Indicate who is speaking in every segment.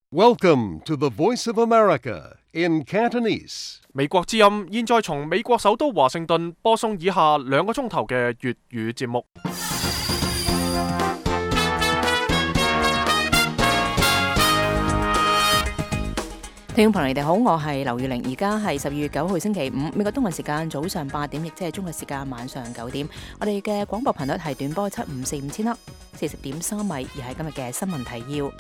Speaker 1: Welcome to the Voice of America in Cantonese.
Speaker 2: 美國之音現在從美國首都華盛頓播送以下2個鐘頭嘅粵語節目。
Speaker 3: 聽眾朋友，你哋好，我係劉月玲，而家係12月9號星期五，美國東岸時間早上8點，亦即係中國時間晚上9點。我哋嘅廣播頻率係短波754千克，40.3米，而係今日嘅新聞提要。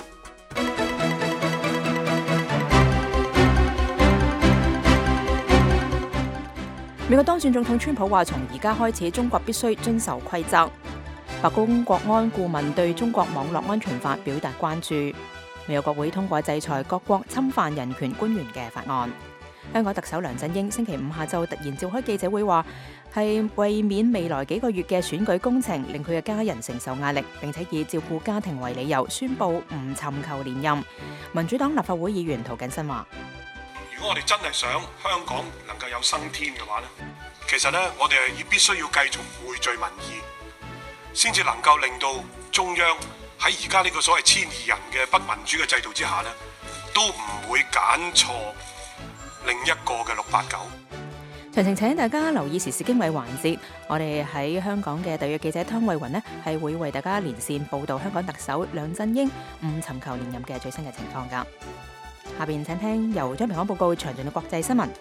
Speaker 3: 美國當選總統川普話，從而家開始，中國必須遵守規則。白宮國安顧問對中國網絡安全法表達關注。美國國會通過制裁各國侵犯人權官員嘅法案。香港特首梁振英星期五下晝突然召開記者會，話係為免未來幾個月嘅選舉工程令佢嘅家人承受壓力，並且以照顧家庭為理由宣布唔尋求連任。民主黨立法會議員涂謹申話：
Speaker 4: 如果我哋真係想香港能夠有生天嘅話呢，其實呢，我哋係必須要繼續匯聚民意，先至能夠令到中央喺而家呢個所謂12人嘅不民主嘅制度之下呢，都唔會揀錯另一個嘅689。
Speaker 3: 詳情請大家留意時事經緯環節，我哋喺香港嘅特約記者湯慧雲呢係會為大家連線報導香港特首梁振英唔尋求連任嘅最新嘅情況㗎。下邊請聽由張平安報告詳盡嘅國際新聞。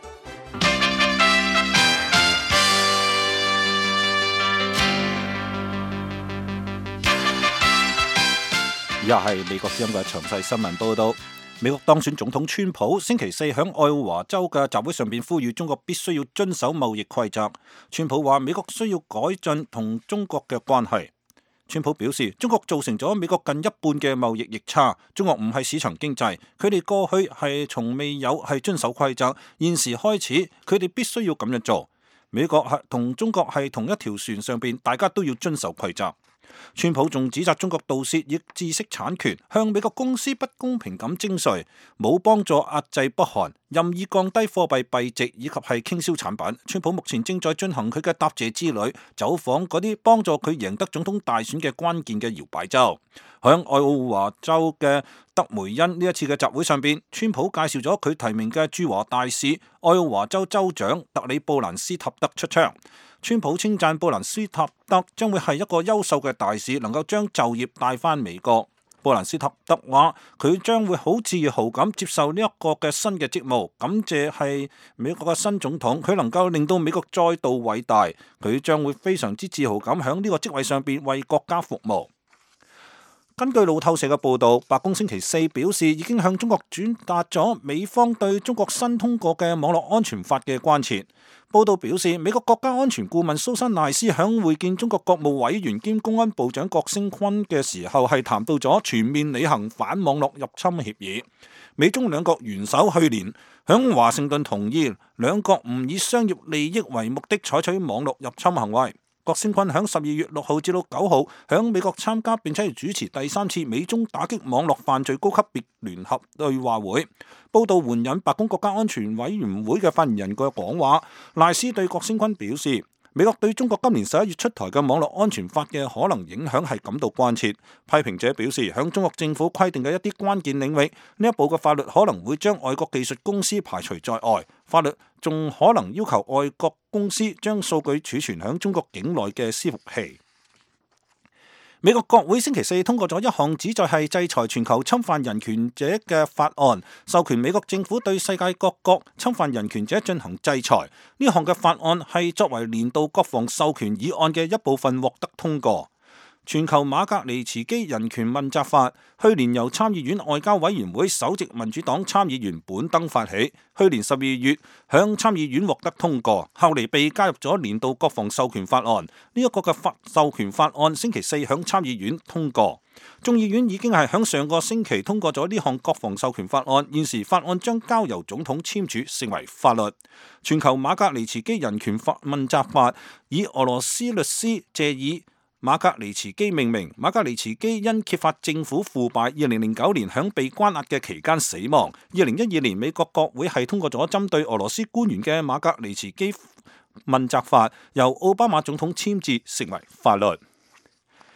Speaker 5: 以下係美國之音嘅詳細新聞報道。美國當選總統川普星期四響愛奧華州嘅集會上邊呼籲中國必須要遵守貿易規則。川普話美國需要改進同中國嘅關係。川普表示，中國造成咗美國近一半嘅貿易逆差。中國唔係市場經濟，佢哋過去係從未有係遵守規則，現時開始佢哋必須要咁樣做。美國係同中國係同一條船上邊，大家都要遵守規則。川普仲指責中國盜竊亦知識產權，向美國公司不公平咁徵稅，冇幫助壓制北韓，任意降低貨幣幣值以及係傾銷產品。川普目前正在進行佢嘅答謝之旅，走訪嗰啲幫助佢贏得總統大選嘅關鍵嘅搖擺州。響愛奧華州嘅德梅恩呢一次嘅集會上邊，川普介紹咗佢提名嘅駐華大使愛奧華州州長特里布蘭斯塔德出場。川普稱讚布蘭斯塔德將會係一個優秀嘅大使，能夠將就業帶返美國。布蘭斯塔德話佢將會好自豪咁接受呢一個嘅新嘅職務，感謝係美國嘅新總統，佢能夠令到美國再度偉大，佢將會非常之自豪咁響呢個職位上邊為國家服務。根據路透社嘅報導，白宮星期四表示已經向中國轉達咗美方對中國新通過嘅網絡安全法嘅關切。報道表示，美國國家安全顧問蘇珊賴斯響會見中國國務委員兼公安部長郭聲琨嘅時候，係談到咗全面履行反網絡入侵協議。美中兩國元首去年響華盛頓同意，兩國唔以商業利益為目的採取網絡入侵行為。郭聲琨響12月6號至到9號響美國參加並且係主持第3次美中打擊網絡犯罪高級別聯合對話會。報道援引白宮國家安全委員會嘅發言人嘅講話，賴斯對郭聲琨表示，美國對中國今年11月出台嘅網絡安全法嘅可能影響係感到關切。批評者表示，響中國政府規定嘅一啲關鍵領域，呢一部嘅法律可能會將外國技術公司排除在外，法律仲可能要求外國公司將數據儲存響中國境內嘅伺服器。美國國會星期四通過咗一項旨在係制裁全球侵犯人權者嘅法案，授權美國政府對世界各國侵犯人權者進行制裁。呢項嘅法案係作為年度國防授權議案嘅一部分獲得通過。全球馬格尼茨基人權問責法去年由參議院外交委員會首席民主黨參議員本登發起，去年12月向參議院獲得通過，後嚟被加入咗年度國防授權法案。呢一個嘅授權法案星期四響參議院通過，眾議院已經係響上個星期通過咗呢項國防授權法案，現時法案將交由總統簽署成為法律。全球馬格尼茨基人權問責法以俄羅斯律師謝爾馬格尼茨基命名。馬格尼茨基因揭發政府腐敗，2009年響被關押嘅期間死亡。2012年美國國會係通過咗針對俄羅斯官員嘅馬格尼茨基問責法，由奧巴馬總統簽字成為法律。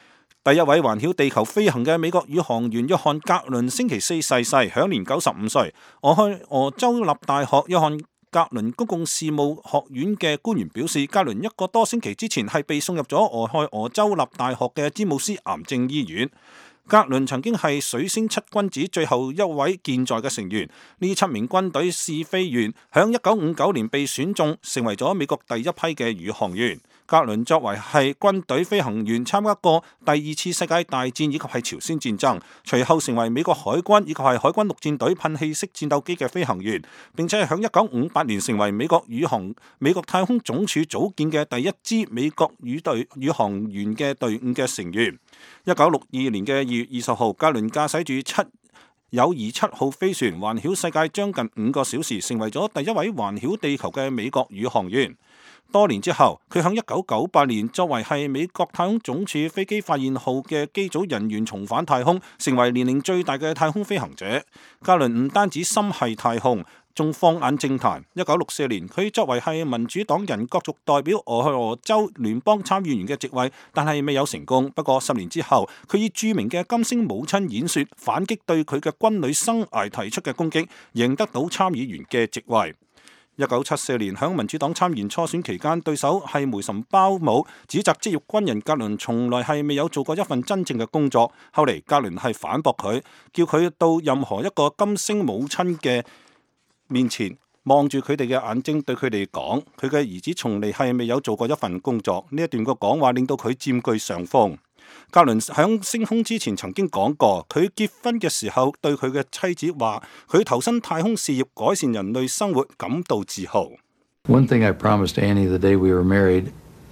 Speaker 5: 第一位環繞地球飛行嘅美國宇航員約翰格倫星期四逝世，享年95歲。俄亥俄州立大學約翰格倫公共事務學院嘅官員表示，格倫一個多星期之前係被送入咗俄亥俄州立大學嘅詹姆斯癌症醫院。格倫曾經係水星七君子最後一位健在嘅成員，呢7名軍隊試飛員響1959年被選中，成為咗美國第一批嘅宇航員。格倫作為係軍隊飛行員，參加過第2次世界大戰以及係朝鮮戰爭，隨後成為美國海軍以及係海軍陸戰隊噴氣式戰鬥機嘅飛行員，並且係響1958年成為美國太空總署組建嘅第一支美國宇航員嘅隊伍嘅成員。1962年嘅2月20號，格倫駕駛住友誼7號飛船環繞世界將近5個小時，成為咗第一位環繞地球嘅美國宇航員。多年之後，佢喺1998年作為係美國太空總署飛機發現號嘅機組人員重返太空，成為年齡最大嘅太空飛行者。格倫唔單止心繫太空，仲放眼政壇。1964年，佢作為係民主黨人角逐代表俄亥俄州聯邦參議員嘅職位，但係未有成功。不過10年之後，佢以著名嘅金星母親演說反擊對佢嘅軍旅生涯提出嘅攻擊，贏得到參議員嘅職位。1974年，響民主黨參議初選期間，對手係梅什鮑姆，指責職業軍人格倫從來係未有做過一份真正嘅工作。後嚟格倫係反駁佢，叫佢到任何一個金星母親嘅面前，望住佢哋嘅眼睛，對佢哋講，佢嘅兒子從嚟係未有做過一份工作。呢一段嘅講話令到佢佔據上風。格倫響升空之前曾經講過，佢結婚嘅時候對佢嘅妻子話，佢投身太空事業，改善人類生活感到自豪。
Speaker 6: One thing I promised Annie the day we were married,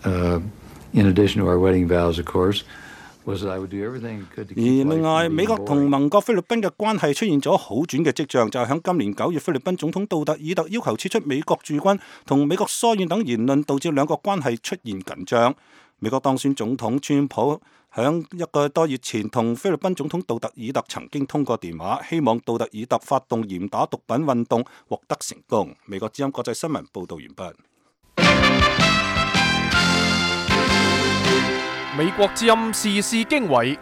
Speaker 6: in addition to our wedding vows, of course, was that I would do everything I could to keep life from being boring. 而另外，美國同盟國菲律賓嘅關係出現咗好轉嘅跡象，就係響今年9月，菲律賓總統杜特爾特要求撤出美國駐軍同美國疏遠等言論，導致兩國關係出現緊張。美國當選總統川普響1個多月前同菲律賓總統杜特爾特曾經通過電話，希望杜特爾特發動嚴打毒品運動，獲得成功。美國之音國際新聞報道完畢。
Speaker 2: 美國之音時事經緯，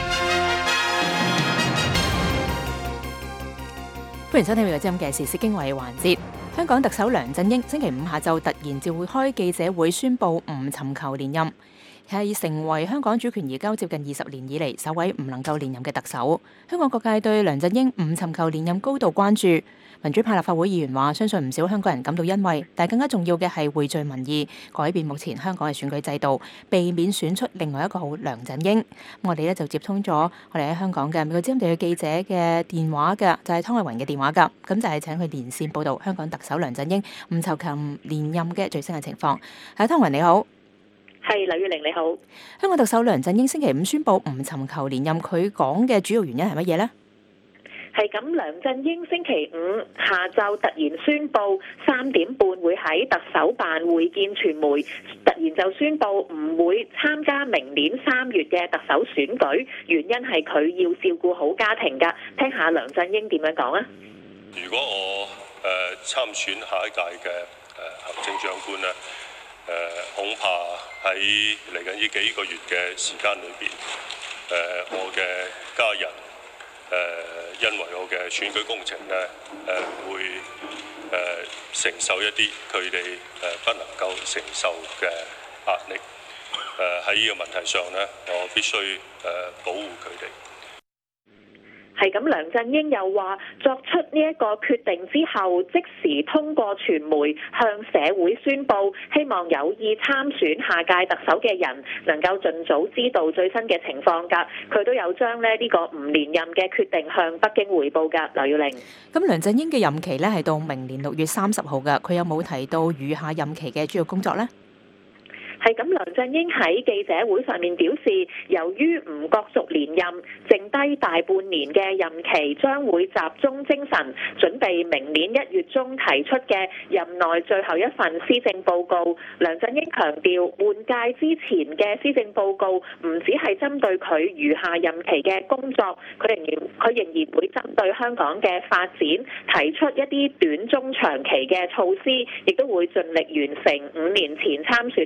Speaker 3: 歡迎收聽美國之音嘅時事經緯環節。香港特首梁振英星期5下晝突然召開記者會，宣布唔尋求連任，係成為香港主權移交接近20年以嚟首位唔能夠連任嘅特首。香港各界對梁振英唔尋求連任高度關注。民主派立法會議員話，相信唔少香港人感到欣慰，但更加重要嘅係匯聚民意，改變目前香港嘅選舉制度，避免選出另外一個好梁振英。我哋咧就接通咗我哋喺香港嘅美國之音地嘅記者嘅電話嘅，就係湯慧雲嘅電話㗎。咁就係請佢連線報導香港特首梁振英唔尋求連任嘅最新嘅情況。係湯雲你好。
Speaker 7: 係劉月玲你好。
Speaker 3: 香港特首梁振英星期5宣布唔尋求連任，佢講嘅主要原因係乜嘢呢？
Speaker 7: 係咁，梁振英星期5下晝突然宣布3點半會喺特首辦會見傳媒，突然就宣布唔會參加明年3月嘅特首選舉，原因係佢要照顧好家庭㗎。聽下梁振英點樣講啊？
Speaker 8: 如果我參選下一屆嘅行政長官咧，恐怕喺嚟緊呢幾個月嘅時間裏邊，我嘅家人因為我嘅選舉工程咧，會承受一啲佢哋不能夠承受嘅壓力。喺呢個問題上咧，我必須保護佢哋。
Speaker 7: 係咁，梁振英又話作出呢一個決定之後，即時通過傳媒向社會宣佈，希望有意參選下屆特首嘅人能夠盡早知道最新嘅情況㗎。佢都有將呢個唔連任嘅決定向北京匯報㗎。劉耀玲，咁
Speaker 3: 梁振英嘅任期呢係到明年6月30號㗎，佢有冇提到餘下任期嘅主要工作呢？
Speaker 7: 係咁，梁振英喺記者會上面表示，由於唔角逐連任，剩低大半年嘅任期將會集中精神準備明年1月中提出嘅任內最後一份施政報告。梁振英強調，換屆之前嘅施政報告唔只係針對佢餘下任期嘅工作，佢仍然會針對香港嘅發展提出一啲短中長期嘅措施，亦都會盡力完成5年前參選特首嘅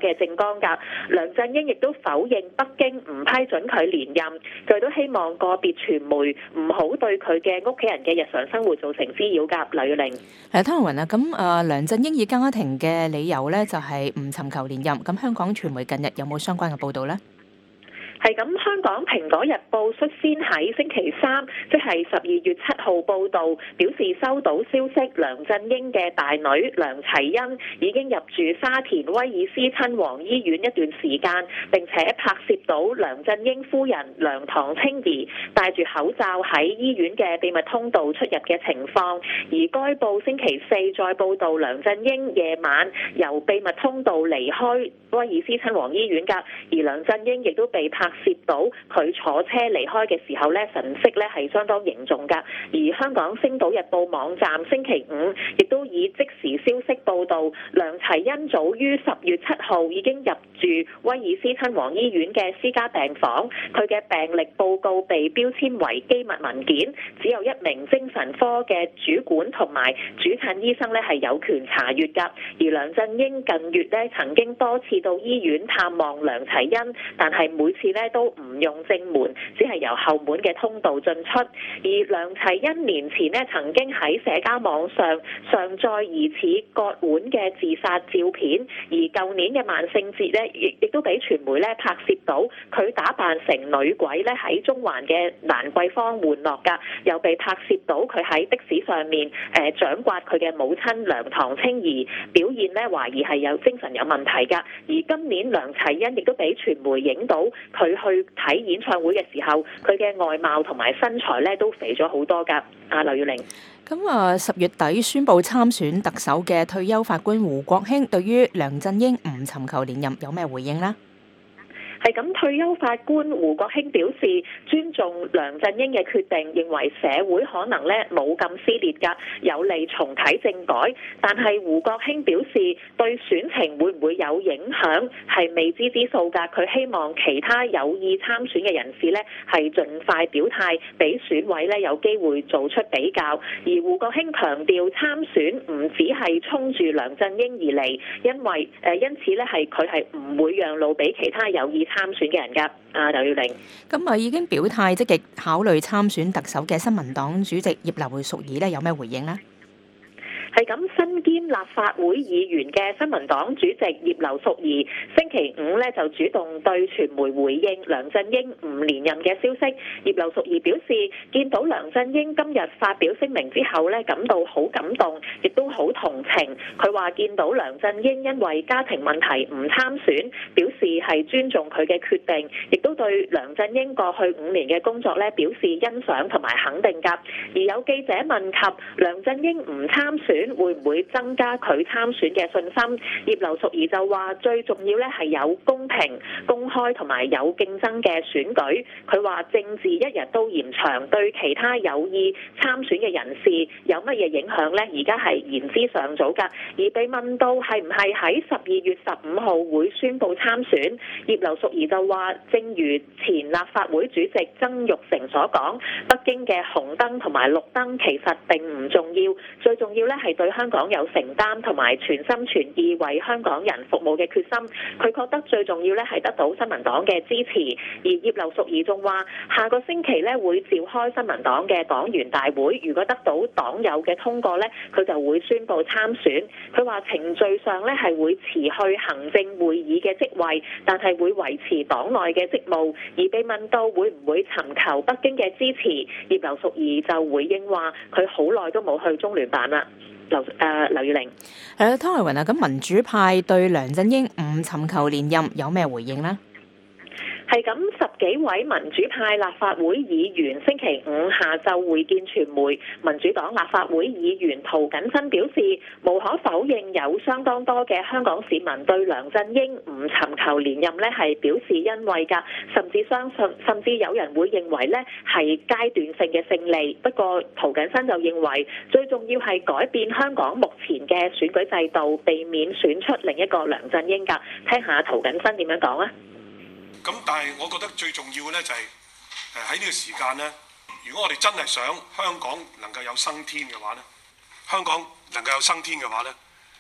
Speaker 7: 嘅政綱㗎。梁振英亦都否認北京唔批准佢連任，佢都希望個別傳媒唔好對佢嘅屋企人嘅日常生活造成滋擾㗎。劉月玲，
Speaker 3: 湯雲啊，咁梁振英以家庭嘅理由咧，就係唔尋求連任。咁香港傳媒近日有冇相關嘅報導呢？
Speaker 7: 係咁，香港《蘋果日報》率先喺星期三，即係12月7號報導，表示收到消息，梁振英嘅大女梁齊昕已經入住沙田威爾斯親王醫院一段時間，並且拍攝到梁振英夫人梁唐青儀戴住口罩喺醫院嘅秘密通道出入嘅情況。而該報星期四再報導梁振英夜晚由秘密通道離開威爾斯親王醫院㗎，而梁振英亦都被拍攝到佢坐車離開嘅時候咧，神色咧係相當凝重㗎。而香港《星島日報》網站星期五亦都以即時消息報導，梁齊昕早於10月7號已經入住威爾斯親王醫院嘅私家病房，佢嘅病歷報告被標籤為機密文件，只有一名精神科嘅主管同埋主診醫生咧係有權查閲㗎。而梁振英近月咧曾經多次到醫院探望梁齊昕，但係每次咧都唔用正門，只係由後門嘅通道進出。而梁齊昕年前咧曾經喺社交網上載疑似割腕嘅自殺照片，而舊年嘅萬聖節咧亦都俾傳媒咧拍攝到佢打扮成女鬼咧喺中環嘅蘭桂坊玩樂㗎，又被拍攝到佢喺的士上面掌摑佢嘅母親梁唐青儀，表現咧懷疑係有精神有問題㗎。而今年梁齊昕亦都俾傳媒影到佢去睇演唱會嘅時候，佢嘅外貌同埋身材咧都肥咗好多㗎。劉月玲，
Speaker 3: 咁10月底宣布參選特首嘅退休法官胡國興，對於梁振英唔尋求連任有咩回應呢？
Speaker 7: 係咁，退休法官胡國興表示尊重梁振英嘅決定，認為社會可能咧冇咁撕裂㗎，有利重啟政改。但係胡國興表示對選情會唔會有影響係未知之數㗎。佢希望其他有意參選嘅人士咧係盡快表態，俾選委咧有機會做出比較。而胡國興強調參選唔只係衝住梁振英而嚟，因此咧佢係唔會讓路俾其他有意參選嘅人㗎。劉耀玲，
Speaker 3: 咁已經表態積極考慮參選特首嘅新民黨主席葉劉淑儀咧，有咩回應呢？
Speaker 7: 係咁，身兼立法會議員嘅新民黨主席葉劉淑儀星期五咧就主動對傳媒回應梁振英唔連任嘅消息。葉劉淑儀表示，見到梁振英今日發表聲明之後咧，感到好感動，亦都好同情。佢話見到梁振英因為家庭問題唔參選，表示係尊重佢嘅決定，亦都對梁振英過去5年嘅工作咧表示欣賞同埋肯定㗎。而有記者問及梁振英唔參選會唔會增加佢參選嘅信心？葉劉淑儀就話最重要咧係有公平、公開同埋有競爭嘅選舉。佢話政治一日都延長，對其他有意參選嘅人士有乜嘢影響呢？而家係言之尚早㗎。而被問到係唔係喺12月15號會宣布參選，葉劉淑儀就話，正如前立法會主席曾鈺成所講，北京嘅紅燈同埋綠燈其實並唔重要，最重要咧係對香港有承擔同埋全心全意為香港人服務嘅決心。佢覺得最重要咧係得到新民黨嘅支持。而葉劉淑儀仲話，下個星期咧會召開新民黨嘅黨員大會，如果得到黨友嘅通過咧，佢就會宣布參選。佢話程序上咧係會辭去行政會議嘅職位，但係會維持黨內嘅職務。而被問到會唔會尋求北京嘅支持，葉劉淑儀就回應話，佢好耐都冇去中聯辦啦。劉耀玲，
Speaker 3: 湯麗雲啊，咁民主派對梁振英唔尋求連任有咩回應呢？
Speaker 7: 係咁，10幾位民主派立法會議員星期五下晝會見傳媒。民主黨立法會議員涂謹申表示，無可否認有相當多嘅香港市民對梁振英唔尋求連任咧係表示欣慰㗎，甚至有人會認為咧係階段性嘅勝利。不過涂謹申就認為最重要係改變香港目前嘅選舉制度，避免選出另一個梁振英㗎。聽下涂謹申點樣講啊！
Speaker 4: 咁但係我覺得最重要嘅咧就係喺呢個時間咧，如果我哋真係想香港能夠有生天嘅話咧，香港能夠有生天嘅話咧，其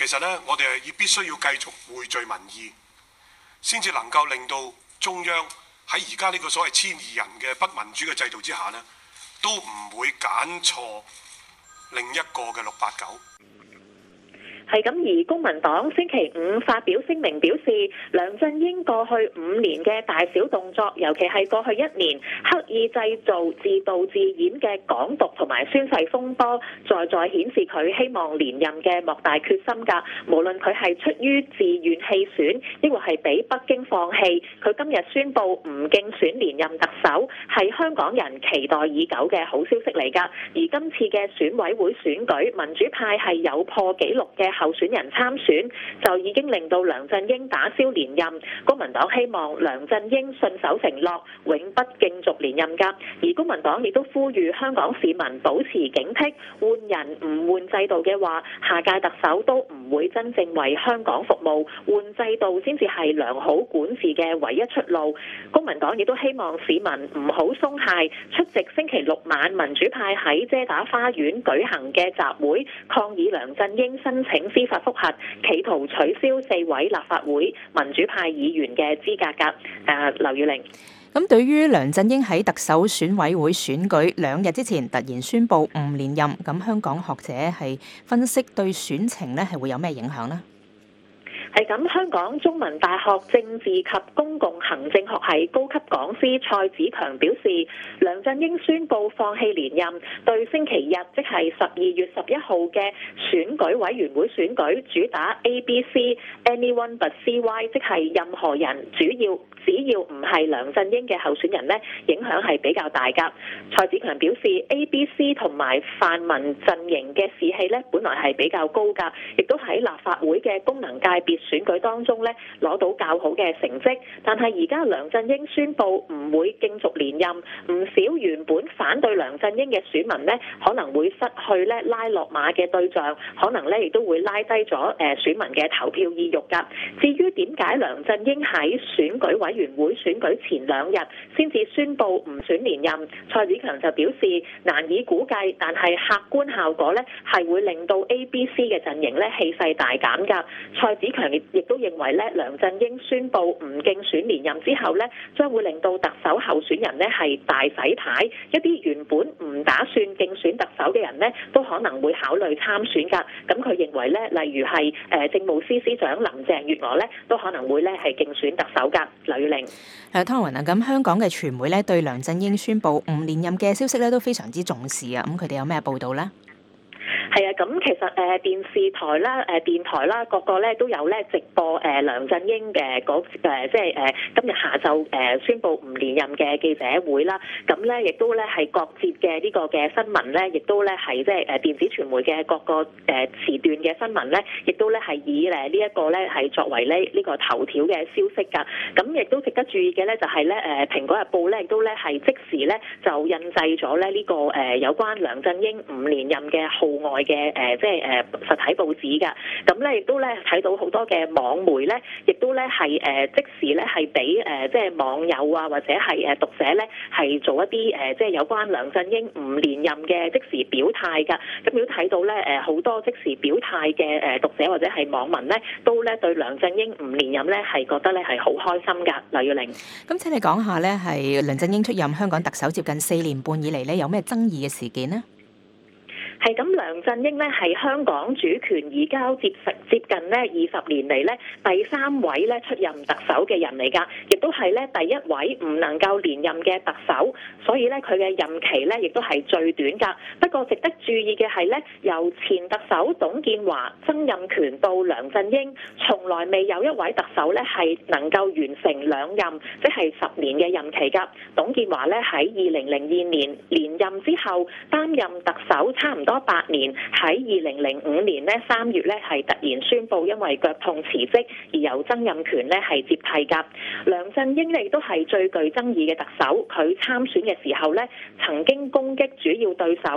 Speaker 4: 其實呢，我哋係必須要繼續匯聚民意，先至能夠令到中央喺而家呢個所謂12人嘅不民主嘅制度之下呢，都唔會揀錯另一個嘅689。
Speaker 7: 係咁，而公民黨星期五發表聲明表示，梁振英過去5年嘅大小動作，尤其係過去1年刻意製造自導自演嘅港獨同埋宣誓風波，再顯示佢希望連任嘅莫大決心㗎。無論佢係出於自願棄選，抑或係俾北京放棄，佢今日宣布唔競選連任特首，係香港人期待已久嘅好消息嚟㗎。而今次嘅選委會選舉，民主派係有破紀錄嘅候選人參選，就已經令到梁振英打消連任。公民黨希望梁振英信守承諾，永不競逐連任㗎。而公民黨亦都呼籲香港市民保持警惕，換人唔換制度嘅話，下屆特首都唔會真正為香港服務，換制度先至係良好管治嘅唯一出路。公民黨亦都希望市民唔好鬆懈，出席星期六晚民主派喺遮打花園舉行嘅集會，抗議梁振英申請司法覆核，企圖取消4位立法會民主派議員嘅資格㗎。劉宇玲。
Speaker 3: 咁對於梁振英喺特首選委會選舉2日之前突然宣布唔連任，咁香港學者係分析對選情呢係會有咩影響呢？
Speaker 7: 係咁，香港中文大學政治及公共行政學系高級講師蔡子強表示，梁振英宣布放棄連任，對星期日即係12月11號嘅選舉委員會選舉主打 ABC Anyone but CY， 即係任何人只要唔係梁振英嘅候選人呢，影響係比較大㗎。蔡子強表示 ABC 同埋泛民陣營嘅士氣呢，本來係比較高㗎，亦都喺立法會嘅功能界別選舉當中呢攞到較好嘅成績。但係而家梁振英宣布唔會競逐連任，唔少原本反對梁振英嘅選民呢，可能會失去呢拉落馬嘅對象，可能呢亦都會拉低咗選民嘅投票意欲㗎。至於點解梁振英喺選舉委員會選舉前2日先至宣布唔選連任，蔡子強就表示難以估計，但係客觀效果呢係會令到 ABC 嘅陣營呢氣勢大減㗎。蔡子強亦都認為呢，梁振英宣布唔競選連任之後呢，將會令到特首候選人呢係大洗牌，一啲原本唔打算競選特首嘅人呢，都可能會考慮參選㗎。咁佢認為呢，例如係政務司司長林鄭月娥呢，都可能會呢係競選特首㗎。劉宇玲。
Speaker 3: 湯雲啊，咁香港嘅傳媒咧對梁振英宣布唔連任嘅消息咧都非常之重視啊，咁佢哋有咩報導呢？
Speaker 7: 係啊，咁其實電視台啦、電台啦，各個咧都有咧直播梁振英嘅即係今日下晝宣布唔連任嘅記者會啦。咁咧亦都咧係各節嘅呢個嘅新聞咧，亦都咧係即係電子傳媒嘅各個時段嘅新聞咧，亦都咧係以呢一個咧係作為呢個頭條嘅消息㗎。咁亦都值得注意嘅咧就係咧蘋果日報咧亦都咧係即時咧就印製咗咧呢個有關梁振英唔連任嘅號外嘅即係實體報紙㗎。咁咧亦都咧睇到好多嘅網媒咧，亦都咧係即時咧係俾即係網友啊或者係讀者咧係做一啲即係有關梁振英唔連任嘅即時表態㗎。咁如果睇到咧好多即時表態嘅讀者或者係網民咧，都咧對梁振英唔連任咧係覺得咧係好開心㗎。劉耀玲，
Speaker 3: 咁請你講下咧，係梁振英出任香港特首接近4年半以嚟咧，有咩爭議嘅事件呢？
Speaker 7: 係咁，梁振英呢係香港主權移交接近呢20年嚟呢第3位呢出任特首嘅人嚟㗎，亦都係呢第1位唔能夠連任嘅特首，所以呢佢嘅任期呢亦都係最短㗎。不過值得注意嘅係呢，由前特首董建華、曾蔭權到梁振英，從來未有一位特首呢係能夠完成2任，即係10年嘅任期㗎。董建華呢喺2002年連任之後擔任特首差唔多8年，喺2005年3月係突然宣布因為腳痛辭職，而由曾蔭權係接替㗎。梁振英亦都係最具爭議嘅特首，佢參選嘅時候曾經攻擊主要對手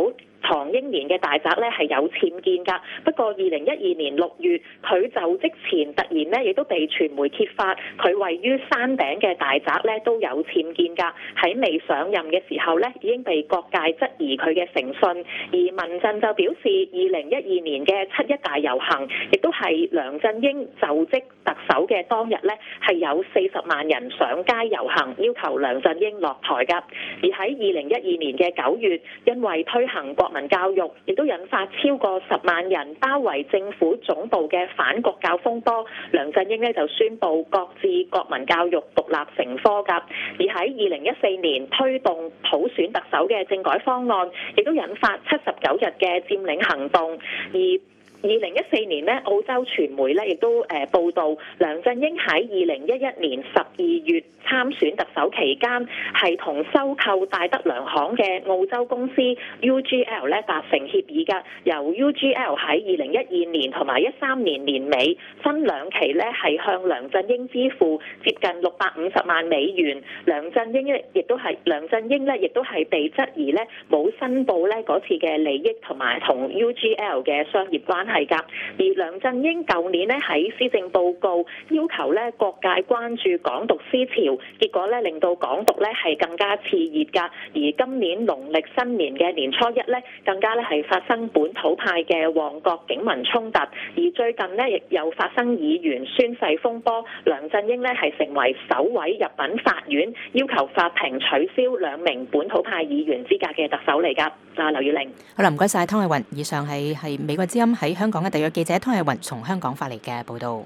Speaker 7: 唐英年嘅大宅咧係有僭建㗎。不過2012年6月佢就職前突然咧亦都被傳媒揭發，佢位於山頂嘅大宅咧都有僭建㗎。喺未上任嘅時候咧已經被各界質疑佢嘅誠信。而民陣就表示，2012年嘅7一大遊行亦都係梁振英就職特首嘅當日咧係有40萬人上街遊行，要求梁振英落台㗎。而喺2012年嘅9月，因為推行國民教育，亦都引發超過10萬人包圍政府總部嘅反國教風波，梁振英呢就宣布擱置國民教育獨立成科㗎。而喺2014年推動普選特首嘅政改方案，亦都引發79日嘅佔領行動。而2014年澳洲傳媒亦都報道，梁振英喺2011年12月參選特首期間，係同收購戴德梁行嘅澳洲公司 UGL 達成協議㗎。由 UGL 喺2012年同埋13年年尾分兩期係向梁振英支付接近650萬美元。梁振英亦都係被質疑冇申報嗰次嘅利益同埋同 UGL 嘅商業關係。而梁振英舊年喺施政報告要求各界關注港獨思潮，結果令到港獨係更加熾熱㗎。而今年農曆新年嘅年初一更加係發生本土派嘅旺角警民衝突，而最近亦又發生議員宣誓風波，梁振英係成為首位入稟法院要求法庭取消2名本土派議員資格嘅特首嚟㗎。劉月玲，
Speaker 3: 好啦，唔該晒湯藝雲。以上係美國之音喺香港嘅特約記者湯藝雲從香港發嚟嘅報導。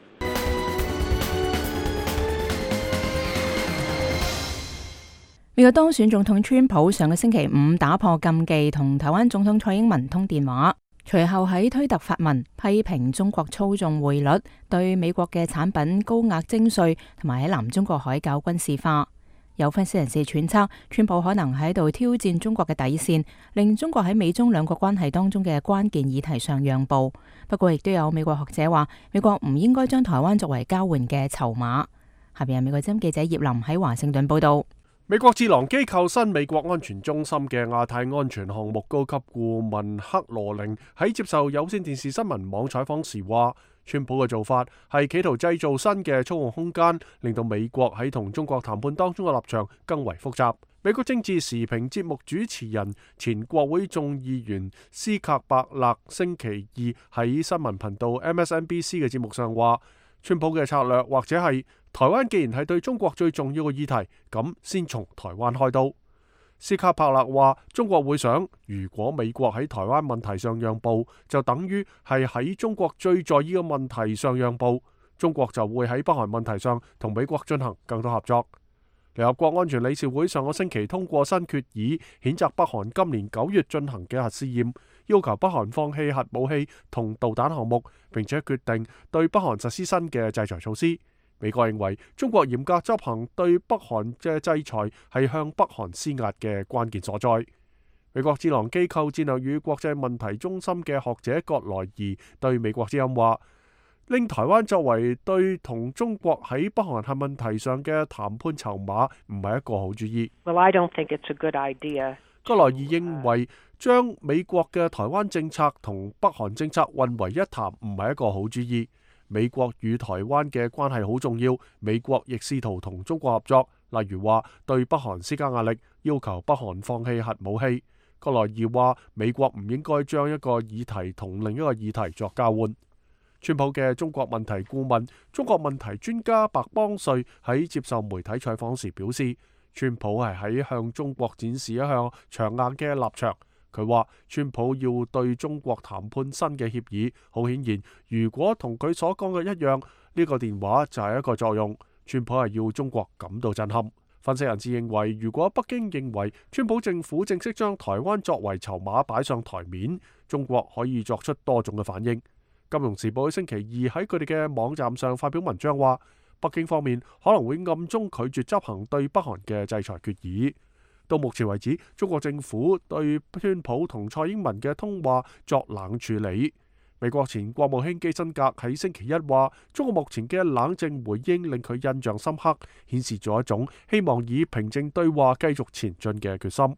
Speaker 3: 美國當選總統川普上個星期五打破禁忌，同台灣總統蔡英文通電話，隨後喺推特發文批評中國操縱匯率，對美國嘅產品高額徵稅，同埋喺南中國海搞軍事化。有分析人士揣測，川普可能喺度挑戰中國嘅底線，令中國喺美中兩國關係當中嘅關鍵議題上讓步。不過，亦都有美國學者話，美國唔應該將台灣作為交換嘅籌碼。下邊係美國之音記者葉林喺華盛頓報道。
Speaker 2: 美國智囊機構新美國安全中心嘅亞太安全項目高級顧問克羅寧喺接受有線電視新聞網採訪時話，川普嘅做法係企圖製造新嘅操控空間，令到美國喺同中國談判當中嘅立場更為複雜。美國政治時評節目主持人、前國會眾議員斯卡伯勒星期二喺新聞頻道 MSNBC 嘅節目上話，川普嘅策略或者係台灣既然係對中國最重要嘅議題，咁先從台灣開刀。斯卡柏勒話，中國會想，如果美國喺台灣問題上讓步，就等於係喺中國最在意嘅問題上讓步，中國就會喺北韓問題上同美國進行更多合作。聯合國安全理事會上個星期通過新決議，譴責北韓今年9月進行嘅核試驗，要求北韓放棄核武器同導彈項目，並且決定對北韓實施新嘅制裁措施。美國認為中國嚴格執行對北韓嘅制裁係向北韓施壓嘅關鍵所在。美國智囊機構戰略與國際問題中心嘅學者葛萊儀對美國之音話，令台灣作為對同中國喺北韓核問題上嘅談判籌碼唔係一個好主意。
Speaker 9: Well, I don't think it's a good idea.
Speaker 2: 葛萊儀認為將美國嘅台灣政策同北韓政策混為一談唔係一個好主意。美國與台灣嘅關係好重要，美國亦試圖同中國合作，例如話對北韓施加壓力，要求北韓放棄核武器。葛萊儀話，美國唔應該將一個議題同另一個議題作交換。川普嘅中國問題顧問、中國問題專家白邦瑞喺接受媒體採訪時表示，川普係喺向中國展示一項強硬嘅立場。佢話川普要對中國談判新嘅協議，好顯然，如果同佢所講嘅一樣，呢個電話就係一個作用。川普係要中國感到震撼。分析人士認為，如果北京認為川普政府正式將台灣作為籌碼擺上台面，中國可以作出多種嘅反應。金融時報喺星期二喺佢哋嘅網站上發表文章話，北京方面可能會暗中拒絕執行對北韓嘅制裁決議。到目前為止，中國政府對川普同蔡英文嘅通話作冷處理。美國前國務卿基辛格喺星期一話，中國目前嘅冷靜回應令佢印象深刻，顯示咗一種希望以平靜對話繼續前進嘅決心。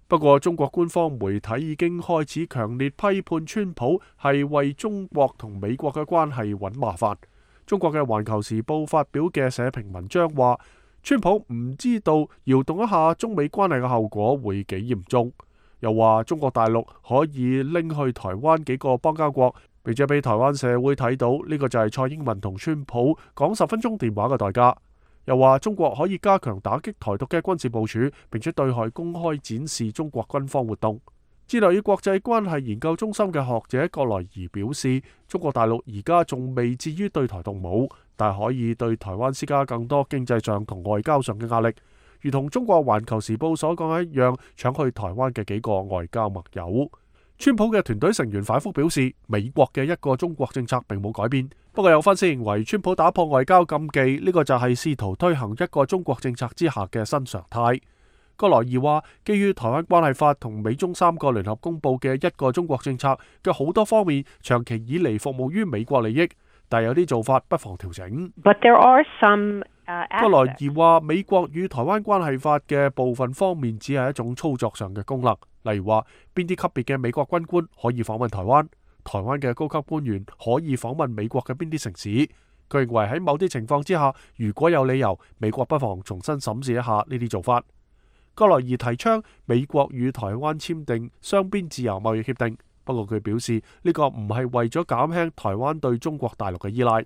Speaker 2: 不過中國官方媒體已經開始強烈批判川普係為中國同美國嘅關係揾麻煩。中國嘅《環球時報》發表嘅社評文章話，川普唔知道搖動一下中美關係嘅後果會幾嚴重，又話中國大陸可以拎去台灣幾個邦交國，並且俾台灣社會睇到呢個就係蔡英文同川普講10分鐘電話嘅代價。又話中國可以加強打擊台獨嘅軍事部署，並且對外公開展示中國軍方活動。致力於國際關係研究中心嘅學者葛萊儀表示，中國大陸而家仲未至於對台動武，但可以對台灣施加更多經濟上同外交上嘅壓力，如同中國《環球時報》所講一樣，搶去台灣嘅幾個外交盟友。川普嘅團隊成員反覆表示，美國嘅一個中國政策並冇改變。不過有分析認為，川普打破外交禁忌，呢個就係試圖推行一個中國政策之下嘅新常態。葛萊儀話，基於台灣關係法同美中3個聯合公佈嘅一個中國政策嘅好多方面，長期以嚟服務於美國利益，但有啲做法不妨調整。
Speaker 9: But there are some
Speaker 2: 葛萊儀話，美國與台灣關係法嘅部分方面只係一種操作上嘅功能，例如話邊啲級別嘅美國軍官可以訪問台灣，台灣嘅高級官員可以訪問美國嘅邊啲城市。佢認為喺某啲情況之下，如果有理由，美國不妨重新審視一下呢啲做法。葛萊儀提倡美國與台灣簽訂雙邊自由貿易協定，不過佢表示呢個唔係為咗減輕台灣對中國大陸嘅依賴。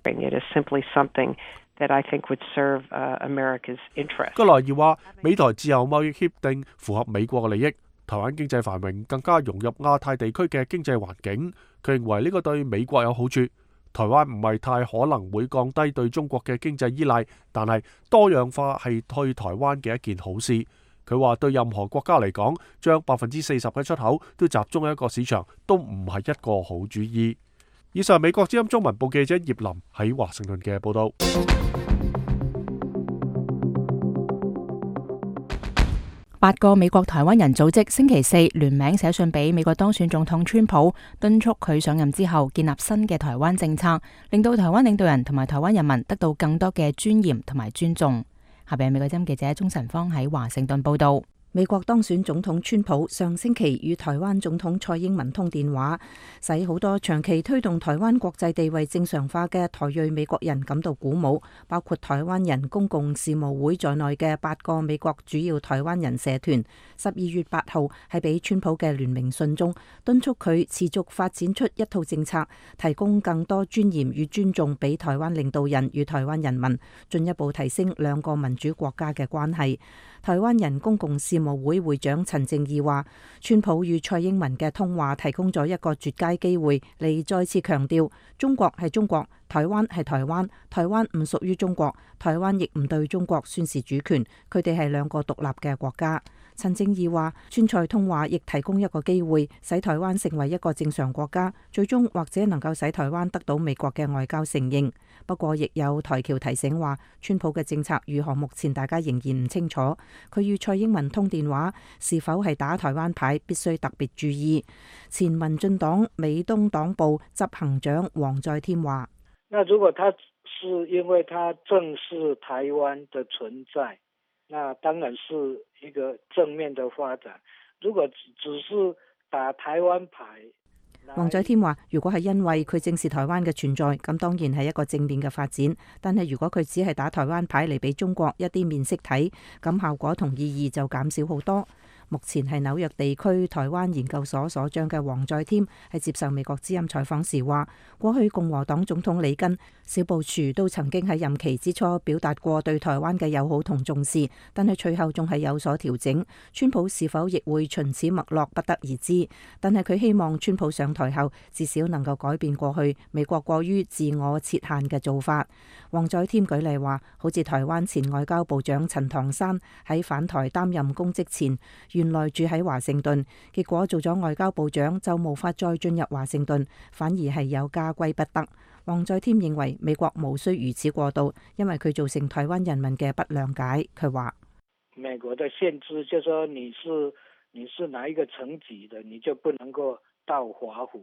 Speaker 2: 葛萊儀話，美台自由貿易協定符合美國嘅利益，台灣經濟繁榮更加融入亞太地區嘅經濟環境。佢認為呢個對美國有好處，台灣唔係太可能會降低對中國嘅經濟依賴，但係多樣化係對台灣嘅一件好事。佢話對任何國家嚟講，將40%嘅出口都集中喺一個市場，都唔係一個好主意。以上美國之音中文部記者葉林喺華盛頓嘅報道。
Speaker 3: 8個美國台灣人組織星期4聯名寫信俾美國當選總統川普，敦促佢上任之後建立新嘅台灣政策，令到台灣領導人同埋台灣人民得到更多嘅尊嚴同埋尊重。下邊美國之音記者鍾晨芳喺華盛頓報道。美國當選總統川普上星期與台灣總統蔡英文通電話，使好多長期推動台灣國際地位正常化嘅台裔美國人感到鼓舞，包括台灣人公共事務會在內嘅8個美國主要台灣人社團12月8號喺俾川普嘅聯名信中，敦促佢持續發展出一套政策，提供更多尊嚴與尊重俾台灣領導人與台灣人民，進一步提升兩個民主國家嘅關係。台灣人公共事務會會長陳正義話，川普與蔡英文嘅通話提供咗一個絕佳機會嚟再次強調中國係中國，台灣係台灣，台灣唔屬於中國，台灣亦唔對中國宣示主權，佢哋係兩個獨立嘅國家。陳正義話，川蔡通話亦提供一個機會，使台灣成為一個正常國家，最終或者能夠使台灣得到美國嘅外交承認。不過，亦有台僑提醒話，川普嘅政策如何，目前大家仍然唔清楚。佢與蔡英文通電話，是否係打台灣牌，必須特別注意。前民進黨美東黨部執行長黃在天話：
Speaker 10: 那如果他是因為他正視台灣的存在，那當然是一個正面的發展。如果只是打台灣牌，黃在天話：如果係因為佢正視台灣嘅存在，咁當然係一個正面嘅發展。但係如果佢只係打台灣牌嚟俾中國一啲面色睇，咁效果同意義就減少好多。目前係紐約地區台灣研究所所長嘅黃在天喺接受美國之音採訪時話，過去共和黨總統里根、小布殊都曾經喺任期之初表達過對台灣嘅友好同重視，但係隨後仲係有所調整。川普是否亦會循此脈絡，不得而知。但係佢希望川普上台後至少能夠改變過去美國過於自我設限嘅做法。黃在天舉例話，好似台灣前外交部長陳唐山喺返台擔任公職前，原來住喺華盛頓，結果做咗外交部長就無法再進入華盛頓，反而係有家歸不得。黃在天認為美國無需如此過度，因為佢造成台灣人民嘅不諒解。佢話：美國的限制就說你是哪一個層級的，你就不能夠到華府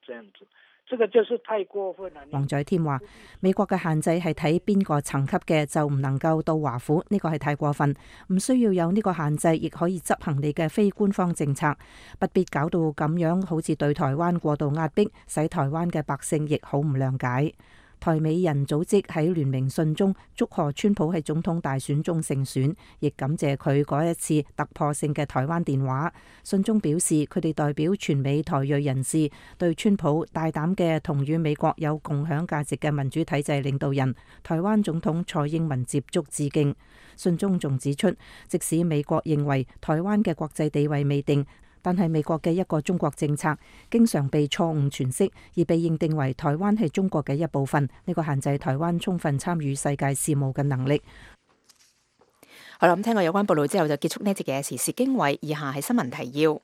Speaker 10: 這樣子。這個就是太過分了。
Speaker 3: 黃載添話：美國嘅限制係睇邊個層級嘅就唔能夠到華府，呢個係太過分，唔需要有呢個限制，亦可以執行你嘅非官方政策，不必搞到咁樣，好似對台灣過度壓迫，使台灣嘅百姓亦好唔諒解。台美人組織喺聯名信中祝賀川普喺總統大選中勝選，亦感謝佢嗰一次突破性嘅台灣電話。信中表示，佢哋代表全美台裔人士對川普大膽嘅同與美國有共享價值嘅民主體制領導人台灣總統蔡英文接觸致敬。信中仲指出，即使美國認為台灣嘅國際地位未定，但係美國嘅一個中國政策經常被錯誤詮釋，而被認定為台灣係中國嘅一部分，呢個限制台灣充分參與世界事務嘅能力。好啦，咁聽過有關報道之後，就結束呢一節嘅時事經緯。以下係新聞提要。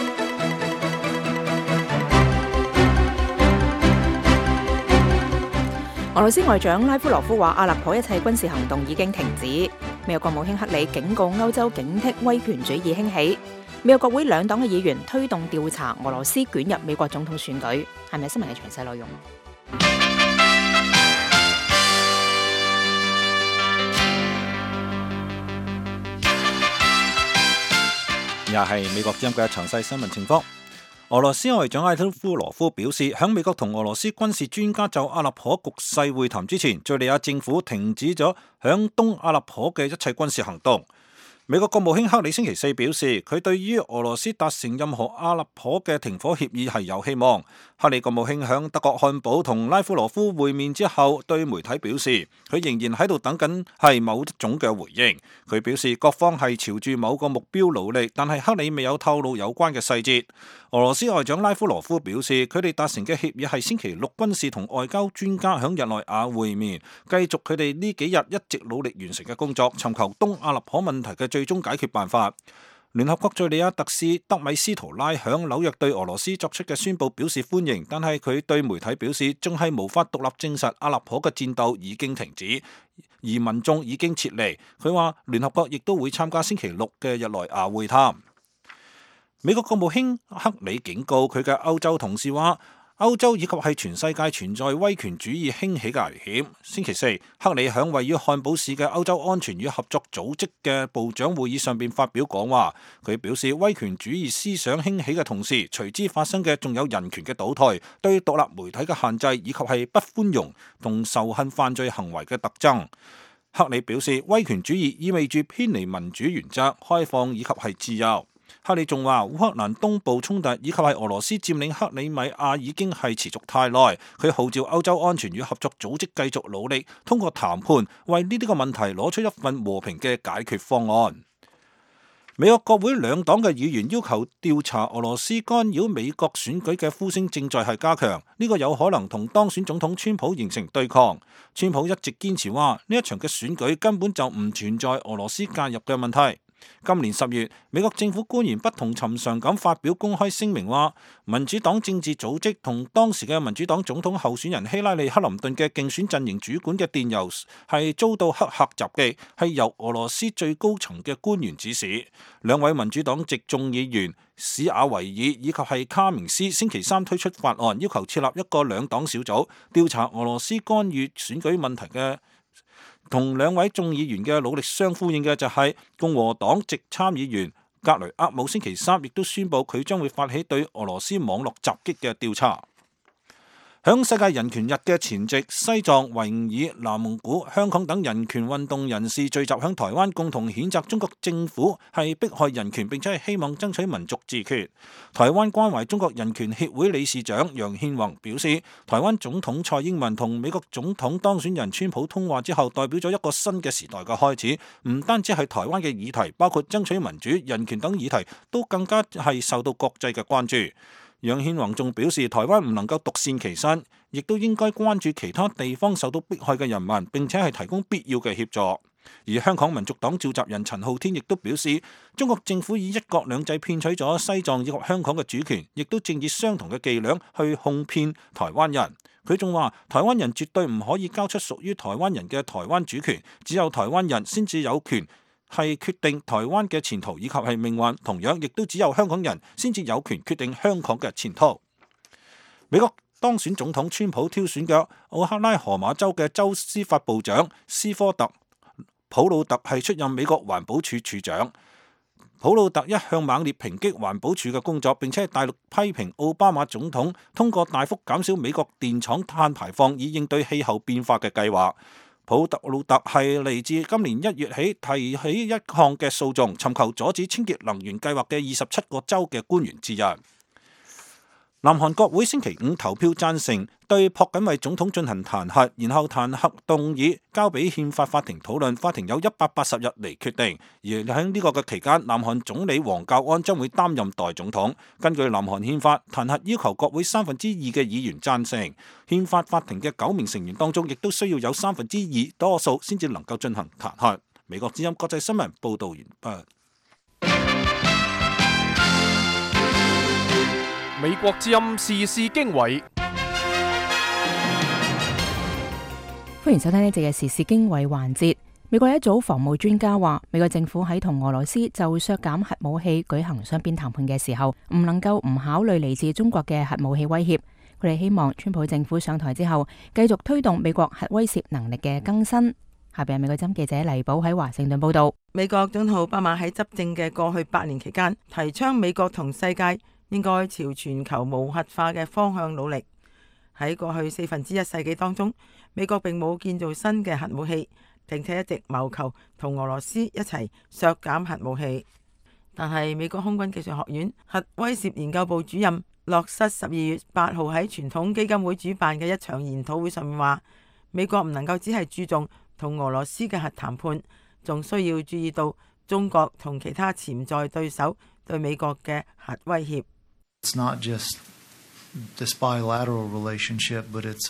Speaker 3: 俄羅斯外長拉夫羅夫話，阿勒頗一切軍事行動已經停止。美國國務卿克里警告歐洲警惕威權主義興起。美國國會兩黨嘅議員推動調查俄羅斯捲入美國總統選舉，係咪新聞嘅詳細內容？
Speaker 5: 又係美國之音嘅詳細新聞情況。俄羅斯外長拉夫羅夫表示，喺美國同俄羅斯軍事專家就阿勒頗局勢會談之前，敘利亞政府停止咗響東阿勒頗嘅一切軍事行動。美國國務卿克里星期四表示，佢對於俄羅斯達成任何阿勒頗嘅停火協議係有希望。克里國務卿響德國漢堡同拉夫羅夫會面之後，對媒體表示，佢仍然喺度等緊係某種嘅回應。佢表示各方係朝住某個目標努力，但係克里未有透露有關嘅細節。俄羅斯外長拉夫羅夫表示，佢哋達成嘅協議係星期六軍事同外交專家響日內瓦會面，繼續佢哋呢幾日一直努力完成嘅工作，尋求東阿勒頗問題嘅最終解決辦法。聯合國敘利亞特使德米斯圖拉響紐約對俄羅斯作出嘅宣佈表示歡迎，但係佢對媒體表示，仲係無法獨立證實阿勒頗嘅戰鬥已經停止，而民眾已經撤離。佢話聯合國亦都會參加星期六嘅日內瓦會談。美國國務卿克里警告佢嘅歐洲同事話，歐洲以及係全世界存在威權主義興起嘅危險。星期四，克里響位於漢堡市嘅歐洲安全與合作組織嘅部長會議上邊發表講話，佢表示威權主義思想興起嘅同時，隨之發生嘅仲有人權嘅倒退、對獨立媒體嘅限制，以及係不寬容同仇恨犯罪行為嘅特徵。克里表示，威權主義意味住偏離民主原則、開放以及係自由。克里仲話，烏克蘭東部衝突以及係俄羅斯佔領克里米亞已經係持續太耐。佢號召歐洲安全與合作組織繼續努力，通過談判為呢啲個問題攞出一份和平嘅解決方案。美國國會兩黨嘅議員要求調查俄羅斯干擾美國選舉嘅呼聲正在係加強，呢個有可能同當選總統川普形成對抗。川普一直堅持話，呢一場嘅選舉根本就唔存在俄羅斯介入嘅問題。今年10月，美國政府官員不同尋常咁發表公開聲明話，民主黨政治組織同當時嘅民主黨總統候選人希拉里克林頓嘅競選陣營主管嘅電郵係遭到黑客襲擊，係由俄羅斯最高層嘅官員指使。兩位民主黨籍眾議員史亞維爾以及係卡明斯星期三推出法案，要求設立一個兩黨小組調查俄羅斯干預選舉問題嘅。同兩位眾議員嘅努力相呼應嘅就係共和黨籍參議員格雷厄姆星期三亦都宣布佢將會發起對俄羅斯網絡襲擊嘅調查。響世界人權日嘅前夕，西藏、維吾爾、南蒙古、香港等人權運動人士聚集響台灣，共同譴責中國政府係迫害人權，並且係希望爭取民族自決。台灣關懷中國人權協會理事長楊憲宏表示，台灣總統蔡英文同美國總統當選人川普通話之後，代表咗一個新嘅時代嘅開始。唔單止係台灣嘅議題，包括爭取民主、人權等議題，都更加係受到國際嘅關注。楊憲宏仲表示，台灣唔能夠獨善其身，亦都應該關注其他地方受到迫害嘅人民，並且係提供必要嘅協助。而香港民族黨召集人陳浩天亦都表示，中國政府以一國兩制騙取咗西藏以及香港嘅主權，亦都正以相同嘅伎倆去哄騙台灣人。佢仲話，台灣人絕對唔可以交出屬於台灣人嘅台灣主權，只有台灣人先至有權係決定台灣嘅前途以及係命運，同樣亦都只有香港人先至有權決定香港嘅前途。 美國當選總統川普挑選嘅奧克拉荷馬州嘅州司法部長斯科特·普魯特係出任美國環保署署長。普魯特一向猛烈抨擊環保署嘅工作，並且大力批評奧巴馬總統通過大幅減少美國電廠碳排放以應對氣候變化嘅計劃。普魯特係嚟自今年1月起提起一項嘅訴訟，尋求阻止清潔能源計劃嘅27個州嘅官員之一。南韓國會星期五投票贊成對朴槿惠總統進行彈劾，然後彈劾動議交俾憲法法庭討論，法庭有180日嚟決定。而喺呢個嘅期間，南韓總理黃教安將會擔任代總統。根據南韓憲法，彈劾要求國會2/3嘅議員贊成，憲法法庭嘅9名成員當中，亦都需要有2/3多數先至能夠進行彈劾。美國之音國際新聞報道完畢。
Speaker 2: 美國之音時事經緯，
Speaker 3: 歡迎收聽呢集嘅時事經緯環節。美國一組防務專家話，美國政府喺同俄羅斯就削減核武器舉行雙邊談判嘅時候，唔能夠唔考慮嚟自中國嘅核武器威脅。佢哋希望川普政府上台之後，繼續推動美國核威懾能力嘅更新。下邊係美國之音記者黎寶喺華盛頓報道。
Speaker 11: 美國總統奧巴馬喺執政嘅過去8年期間，提倡美國同世界應該朝全球無核化嘅方向努力。喺過去1/4世紀當中，美國並冇建造新嘅核武器，並且一直謀求同俄羅斯一齊削減核武器。但係美國空軍技術學院核威懾研究部主任洛瑟12月8號喺傳統基金會主辦嘅一場研討會上面話，美國唔能夠只係注重同俄羅斯嘅核談判，仲需要注意到中國同其他潛在對手對美國嘅核威脅。
Speaker 12: It's not just this bilateral relationship, but it's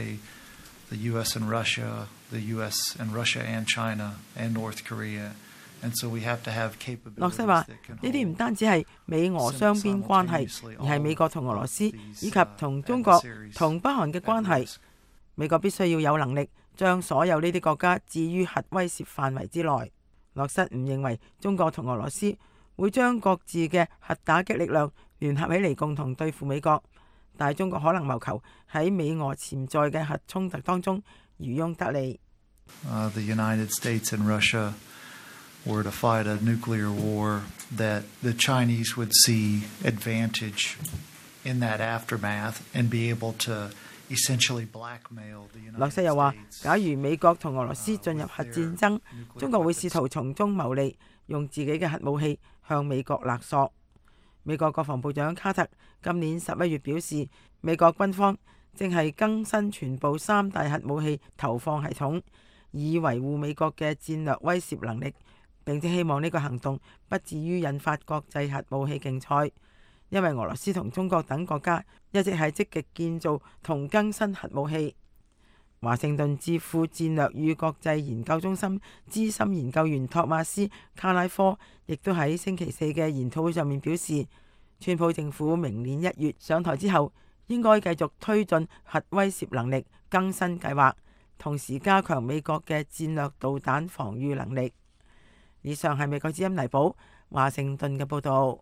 Speaker 12: the U.S. and Russia, the U.S. and Russia and China and North Korea, and so we have to have capabilities.
Speaker 11: 洛西話：呢啲唔單止係美俄雙邊關係，而係美國同俄羅斯以及同中國同北韓嘅關係。美國必須要有能力將所有呢啲國家置於核威懾範圍之內。洛瑟唔認為中國同俄羅斯會將各自嘅核打擊力量聯合起嚟共同對付美國，但係中國可能謀求喺美俄潛在嘅核衝突當中漁翁得利。
Speaker 12: The United States and Russia were to fight a nuclear war, that the Chinese would see advantage in that aftermath and be able to essentially blackmail the United States.
Speaker 11: 洛瑟又話：假如美國同俄羅斯進入核戰爭，中國會試圖從中牟利，用自己嘅核武器向美國勒索。美國國防部長卡特今年11月表示，美國軍方正係更新全部3大核武器投放系統，以維護美國嘅戰略威懾能力，並且希望呢個行動不至於引發國際核武器競賽，因為俄羅斯同中國等國家一直係積極建造同更新核武器。華盛頓智庫戰略與國際研究中心資深研究員托馬斯·卡拉科亦都喺星期4嘅研討會上面表示，川普政府明年1月上台之後，應該繼續推進核威懾能力更新計劃，同時加強美國嘅戰略導彈防禦能力。以上係美國之音黎寶華盛頓嘅報導。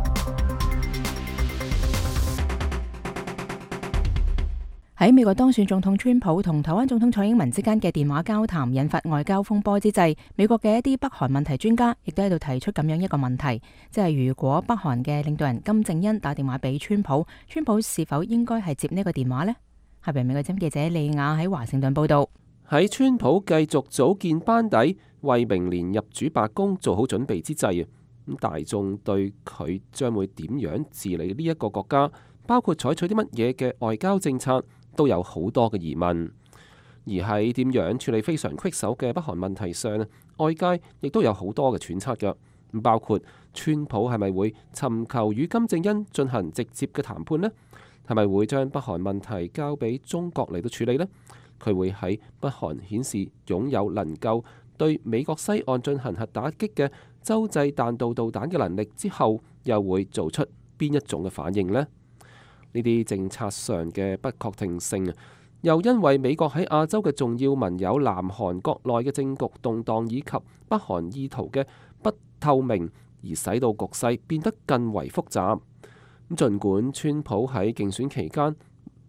Speaker 3: 喺美國當選總統川普同台灣總統蔡英文之間嘅電話交談引發外交風波之際，美國嘅一啲北韓問題專家亦都喺度提出咁樣一個問題，即係如果北韓嘅領導人金正恩打電話俾川普，川普是否應該係接呢個電話呢？下邊美國之音記者利亞喺華盛頓報道。
Speaker 13: 喺川普繼續組建班底，為明年入主白宮做好準備之際，咁大眾對佢將會點樣治理呢一個國家，包括採取啲乜嘢嘅外交政策，都有好多嘅疑問。而喺點樣處理非常棘手嘅北韓問題上，外界亦都有好多嘅揣測嘅，包括川普係咪會尋求與金正恩進行直接嘅談判呢？係咪會將北韓問題交俾中國嚟到處理呢？佢會喺北韓顯示擁有能夠對美國西岸進行核打擊嘅洲際彈道導彈嘅能力之後，又會做出邊一種嘅反應呢？呢啲政策上嘅不確定性，又因為美國喺亞洲嘅重要盟友南韓國內嘅政局動盪，以及北韓意圖嘅不透明，而使到局勢變得更為複雜。儘管川普喺競選期間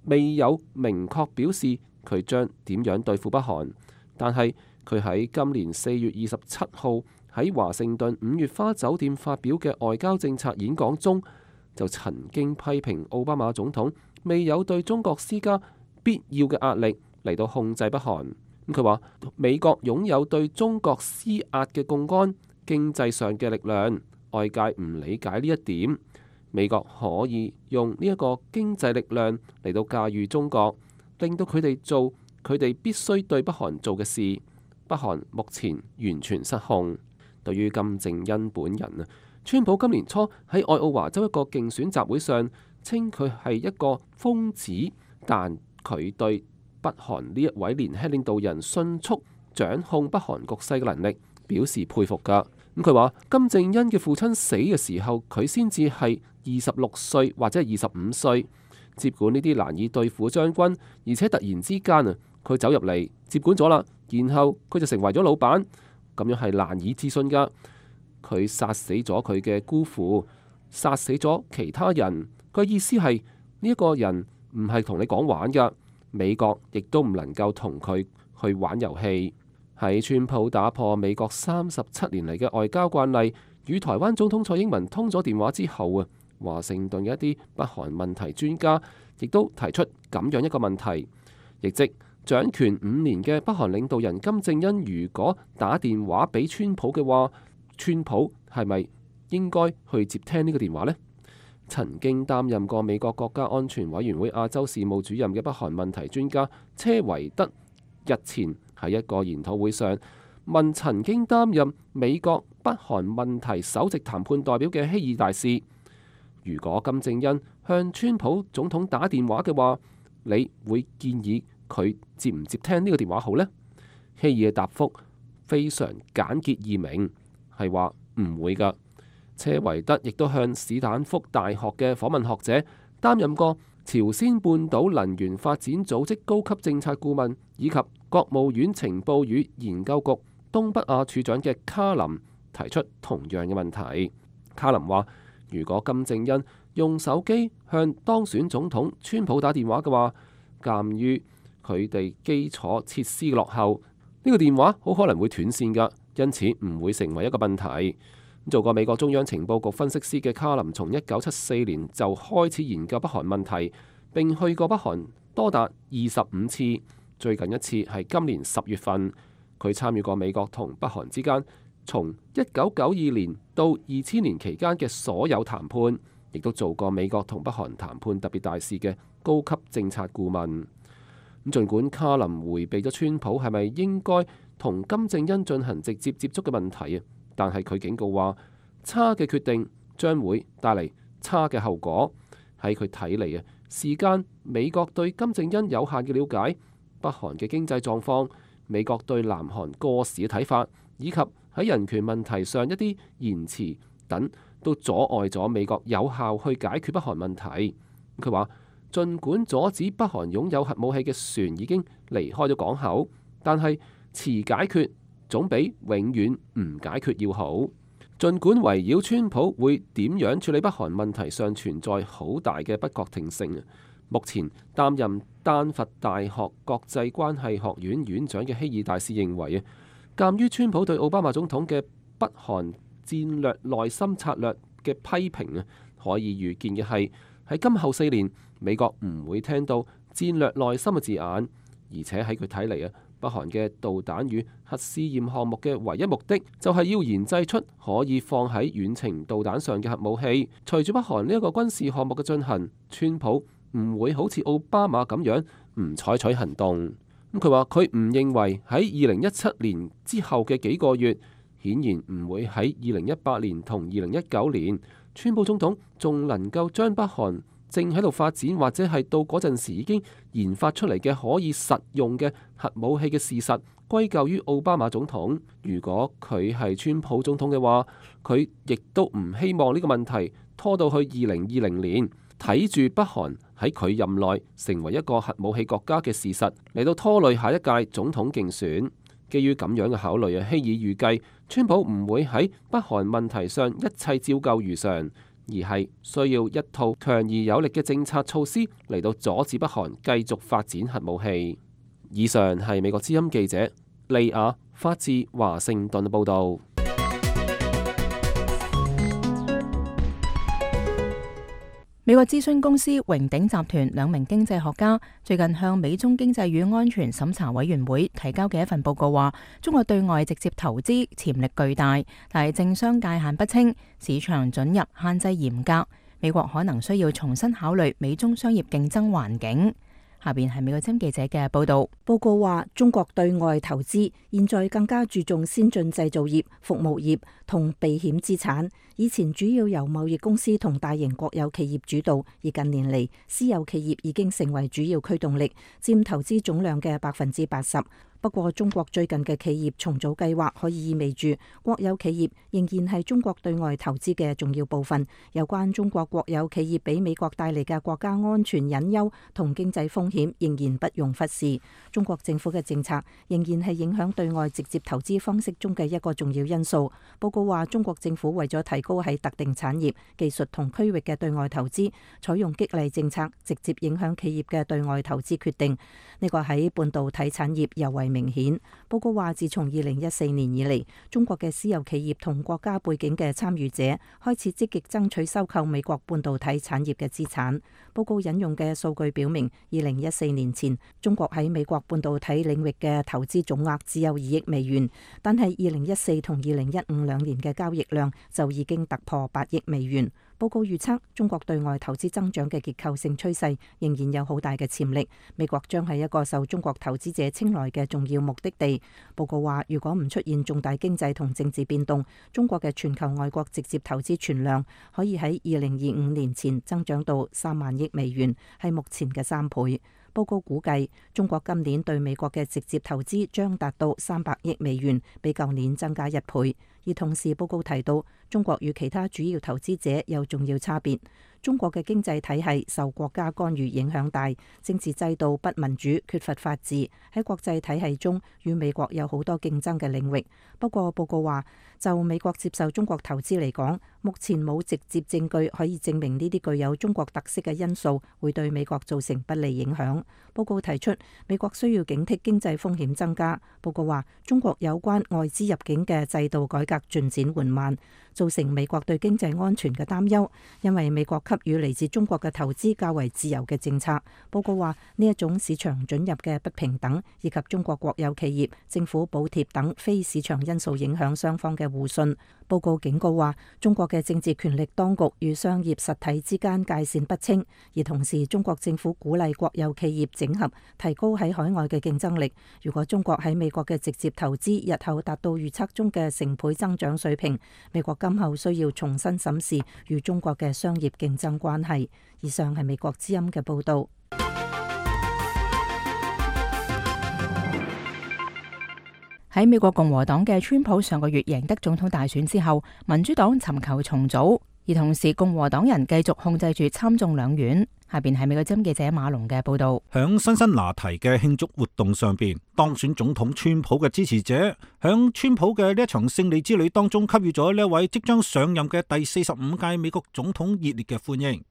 Speaker 13: 未有明確表示佢將點樣對付北韓，但係佢喺今年4月27號喺華盛頓5月花酒店發表嘅外交政策演講中，就曾經批評奧巴馬總統未有對中國施加必要嘅壓力嚟到控制北韓。佢話美國擁有對中國施壓嘅槓桿經濟上嘅力量，外界唔理解呢一點。美國可以用呢一個經濟力量嚟到駕馭中國，令到佢哋做佢哋必須對北韓做嘅事。北韓目前完全失控。對於金正恩本人啊，川普今年初喺愛奧華州一個競選集會上稱佢係一個瘋子，但佢對北韓呢一位年輕領導人迅速掌控北韓局勢嘅能力表示佩服㗎。咁佢話金正恩嘅父親死嘅時候，佢先至係26歲或者係25歲，接管呢啲難以對付嘅將軍，而且突然之間啊，佢走入嚟接管咗啦，然後佢就成為咗老闆，咁樣係難以置信㗎。佢殺死咗佢嘅姑父，殺死咗其他人。佢意思係呢一個人唔係同你講玩㗎，美國亦都唔能夠同佢去玩遊戲。喺川普打破美國37年嚟嘅外交慣例，與台灣總統蔡英文通咗電話之後啊，華盛頓嘅一啲北韓問題專家亦都提出咁樣一個問題，亦即掌權5年嘅北韓領導人金正恩如果打電話俾川普嘅話，川普係咪應該去接聽呢個電話呢？曾經擔任過美國國家安全委員會亞洲事務主任嘅北韓問題專家車維德日前喺一個研討會上問曾經擔任美國北韓問題首席談判代表嘅希爾大使，如果金正恩向川普總統打電話嘅話，你會建議佢接唔接聽呢個電話好呢？希爾嘅答覆非常簡潔易明，係話唔會㗎。車維德亦都向史坦福大學嘅訪問學者、擔任過朝鮮半島能源發展組織高級政策顧問以及國務院情報與研究局東北亞處長嘅卡林提出同樣嘅問題。卡林話：如果金正恩用手機向當選總統川普打電話嘅話，鑑於佢哋基礎設施落後，呢個電話好可能會斷線㗎，因此唔會成為一個問題。做過美國中央情報局分析師嘅卡林，從1974年就開始研究北韓問題，並去過北韓多達25次。最近一次係今年10月份，佢參與過美國同北韓之間從1992年到2000年期間嘅所有談判，亦都做過美國同北韓談判特別大使嘅高級政策顧問。咁儘管卡林迴避咗川普係咪應該同金正恩進行直接接觸嘅問題啊，但係佢警告話，差嘅決定將會帶嚟差嘅後果。喺佢睇嚟啊，時間美國對金正恩有限嘅了解，北韓嘅經濟狀況，美國對南韓過時嘅睇法，以及喺人權問題上一啲言辭等，都阻礙咗美國有效去解決北韓問題。佢話，儘管阻止北韓擁有核武器嘅船已經離開咗港口，但係遲解決總比永遠唔解決要好。儘管圍繞川普會點樣處理北韓問題上存在好大嘅不確定性，目前擔任丹佛大學國際關係學院院長嘅希爾大使認為啊，鑑於川普對奧巴馬總統嘅北韓戰略內心策略嘅批評啊，可以預見嘅係喺今後4年，美國唔會聽到戰略內心嘅字眼，而且喺佢睇嚟啊，北韓嘅導彈與核試驗項目嘅唯一目的就係要研製出可以放喺遠程導彈上嘅核武器。隨住北韓呢一個軍事項目嘅進行，川普唔會好似奧巴馬咁樣唔採取行動。咁佢話佢唔認為喺2017年之後嘅幾個月，顯然唔會喺2018年同2019年，川普總統仲能夠將北韓正喺度發展或者係到嗰陣時已經研發出嚟嘅可以實用嘅核武器嘅事實歸咎於奧巴馬總統。如果佢係川普總統嘅話，佢亦都唔希望呢個問題拖到去2020年，睇住北韓喺佢任內成為一個核武器國家嘅事實嚟到拖累下一屆總統競選。基於咁樣嘅考慮，希爾預計川普唔會喺北韓問題上一切照舊如常， 而係需要一套強而有力嘅政策措施嚟到阻止北韓繼續發展核武器。以上係美國之音記者利亞發自華盛頓報導。
Speaker 3: 美國諮詢公司榮鼎集團兩名經濟學家最近向美中經濟與安全審查委員會提交嘅一份報告話，中國對外直接投資潛力巨大，但係政商界限不清，市場准入限制嚴格，美國可能需要重新考慮美中商業競爭環境。下邊係美國之音記者嘅報道。
Speaker 14: 報告話，中國對外投資現在更加注重先進製造業、服務業同避險資產。以前主要由貿易公司同大型國有企業主導，而近年嚟私有企業已經成為主要驅動力，佔投資總量嘅80%。不過，中國最近嘅企業重組計劃可以意味住國有企業仍然係中國對外投資嘅重要部分。有關中國國有企業俾美國帶嚟嘅國家安全隱憂同經濟風險，仍然不容忽視。中國政府嘅政策仍然係影響對外直接投資方式中嘅一個重要因素。報告話，中國政府為咗提高喺特定產業、技術同區域嘅對外投資，採用激勵政策，直接影響企業嘅對外投資決定。呢個喺半導體產業尤為明顯。報告話，自從2014年以嚟，中國嘅私有企業同國家背景嘅參與者開始積極爭取收購美國半導體產業嘅資產。報告引用嘅數據表明，2014年前中國喺美國半導體領域嘅投資總額只有2億美元，但係2014同2015兩年嘅交易量就已經突破8億美元。報告預測，中國對外投資增長嘅結構性趨勢仍然有好大嘅潛力，美國將係一個受中國投資者青睞嘅重要目的地。報告話，如果唔出現重大經濟同政治變動，中國嘅全球外國直接投資存量可以喺2025年前增長到3萬億美元，係目前嘅3倍。報告估計，中國今年對美國嘅直接投資將達到300億美元，比舊年增加1倍。而同時，報告提到，中國與其他主要投資者有重要差別。中國嘅經濟體系受國家干預影響大，政治制度不民主，缺乏法治，喺國際體系中與美國有好多競爭嘅領域。不過，報告話，就美國接受中國投資嚟講，目前冇直接證據可以證明呢啲具有中國特色嘅因素會對美國造成不利影響。報告提出，美國需要警惕經濟風險增加。報告話，中國有關外資入境嘅制度改革進展緩慢，造成美國對經濟安全嘅擔憂，因為美國給予嚟自中國嘅投資較為自由嘅政策。報告話，呢一種市場准入嘅不平等，以及中國國有企業、政府補貼等非市場因素影響雙方嘅互信。報告警告話，中國嘅政治權力當局與商業實體之間界線不清，而同時中國政府鼓勵國有企業整合，提高喺海外嘅競爭力。如果中國喺美國嘅直接投資日後達到預測中嘅成倍增長水平，美國今後需要重新審視與中國嘅商業競爭關係。以上係美國之音嘅報導。
Speaker 3: 喺美國共和黨嘅川普上個月贏得總統大選之後，民主黨尋求重組，而同時共和黨人繼續控制住參眾兩院。下邊係美國之音記者馬龍嘅報道。
Speaker 5: 響辛辛那提嘅慶祝活動上邊，當選總統川普嘅支持者響川普嘅呢一場勝利之旅當中，給予咗呢一位即將上任嘅第45屆美國總統熱烈嘅歡迎。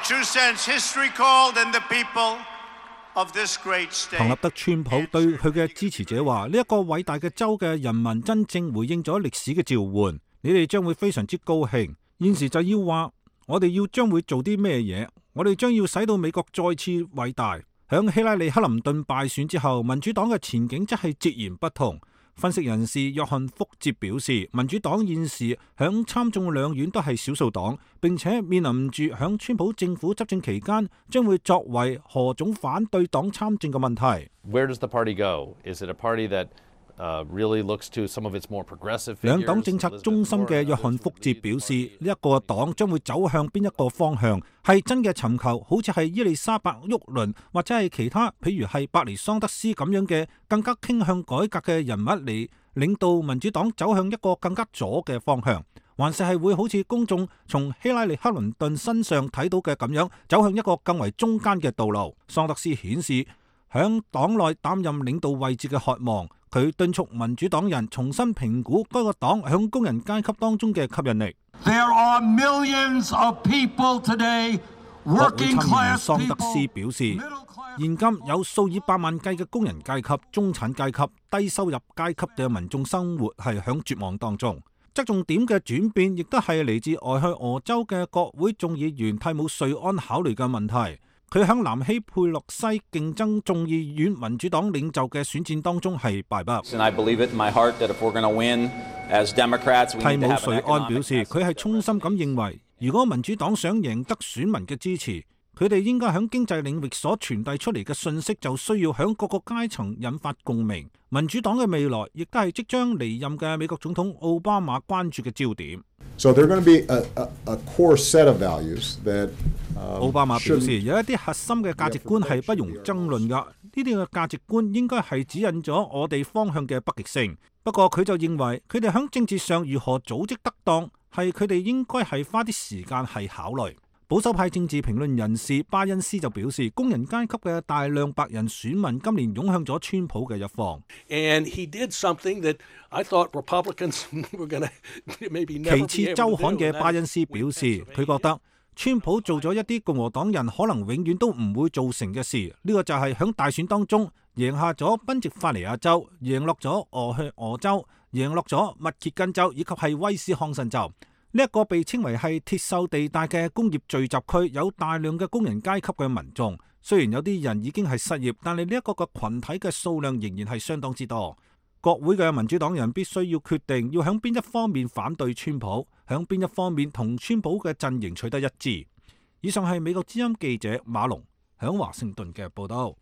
Speaker 5: 唐納德川普對佢嘅支持者話：呢一個偉大嘅州嘅人民真正回應咗歷史嘅召喚，你哋將會非常之高興。現時就要話，我哋要將會做啲咩嘢？我哋將要使到美國再次偉大。響希拉里克林頓敗選之後，民主黨嘅前景則係截然不同。分析人士約翰福捷表示，民主黨現時響參眾兩院都係少數黨，並且面臨住響川普政府執政期間將會作為何種反對黨參政嘅問題。
Speaker 15: Where does the party go? Is it a party that really looks to some of its more progressive figures?
Speaker 5: 兩黨政策中心嘅約翰福捷表示，呢一個黨將會走向邊一個方向，係真嘅尋求，好似係伊麗莎白沃倫或者係其他，譬如係伯尼桑德斯咁樣嘅更加傾向改革嘅人物嚟領導民主黨走向一個更加左嘅方向，還是係會好似公眾從希拉里克林頓身上睇到嘅咁樣，走向一個更為中間嘅道路。桑德斯顯示響黨內擔任領導位置嘅渴望。佢敦促民主黨人重新評估該個黨響工人階級當中嘅吸引力。
Speaker 16: There are millions of people today,
Speaker 5: 國會
Speaker 16: working
Speaker 5: 參議員
Speaker 16: class
Speaker 5: 桑德斯
Speaker 16: people.
Speaker 5: 表示，現今有數以百萬計嘅工人階級、中產階級、低收入階級嘅民眾生活係響絕望當中。側重點嘅轉變，亦都係嚟自俄亥俄州嘅國會眾議員蒂姆瑞安考慮嘅問題。佢喺南希佩洛西競爭眾議院民主黨領袖嘅選戰當中係敗北。蒂姆瑞安表示，佢係衷心咁認為，如果民主黨想贏得選民嘅支持，佢哋應該喺經濟領域所傳遞出嚟嘅信息就需要喺各個階層引發共鳴。民主黨嘅未來亦都係即將離任嘅美國總統奧巴馬關注嘅焦點。
Speaker 17: So there are going to be a core set of values that
Speaker 5: 奧巴馬表示，有一啲核心嘅價值觀係不容爭論㗎，呢啲嘅價值觀應該係指引咗我哋方向嘅北極星。不過佢就認為，佢哋喺政治上如何組織得當，係佢哋應該係花啲時間係考慮。保守派政治評論人士巴恩斯就表示，工人階級嘅大量白人選民今年湧向咗川普嘅一方。其次，週刊嘅巴恩斯表示，佢覺得川普做咗一啲共和黨人可能永遠都唔會做成嘅事，呢個就係喺大選當中贏下咗賓夕法尼亞州，贏落咗俄亥俄州，贏落咗密歇根州以及係威斯康辛州。呢一個被稱為係鐵鏽地帶嘅工業聚集區，有大量嘅工人階級嘅民眾。雖然有啲人已經係失業，但係呢一個嘅群體嘅數量仍然係相當之多。國會嘅民主黨人必須要決定要響邊一方面反對川普，響邊一方面同川普嘅陣營取得一致。以上係美國之音記者馬龍響華盛頓嘅報道。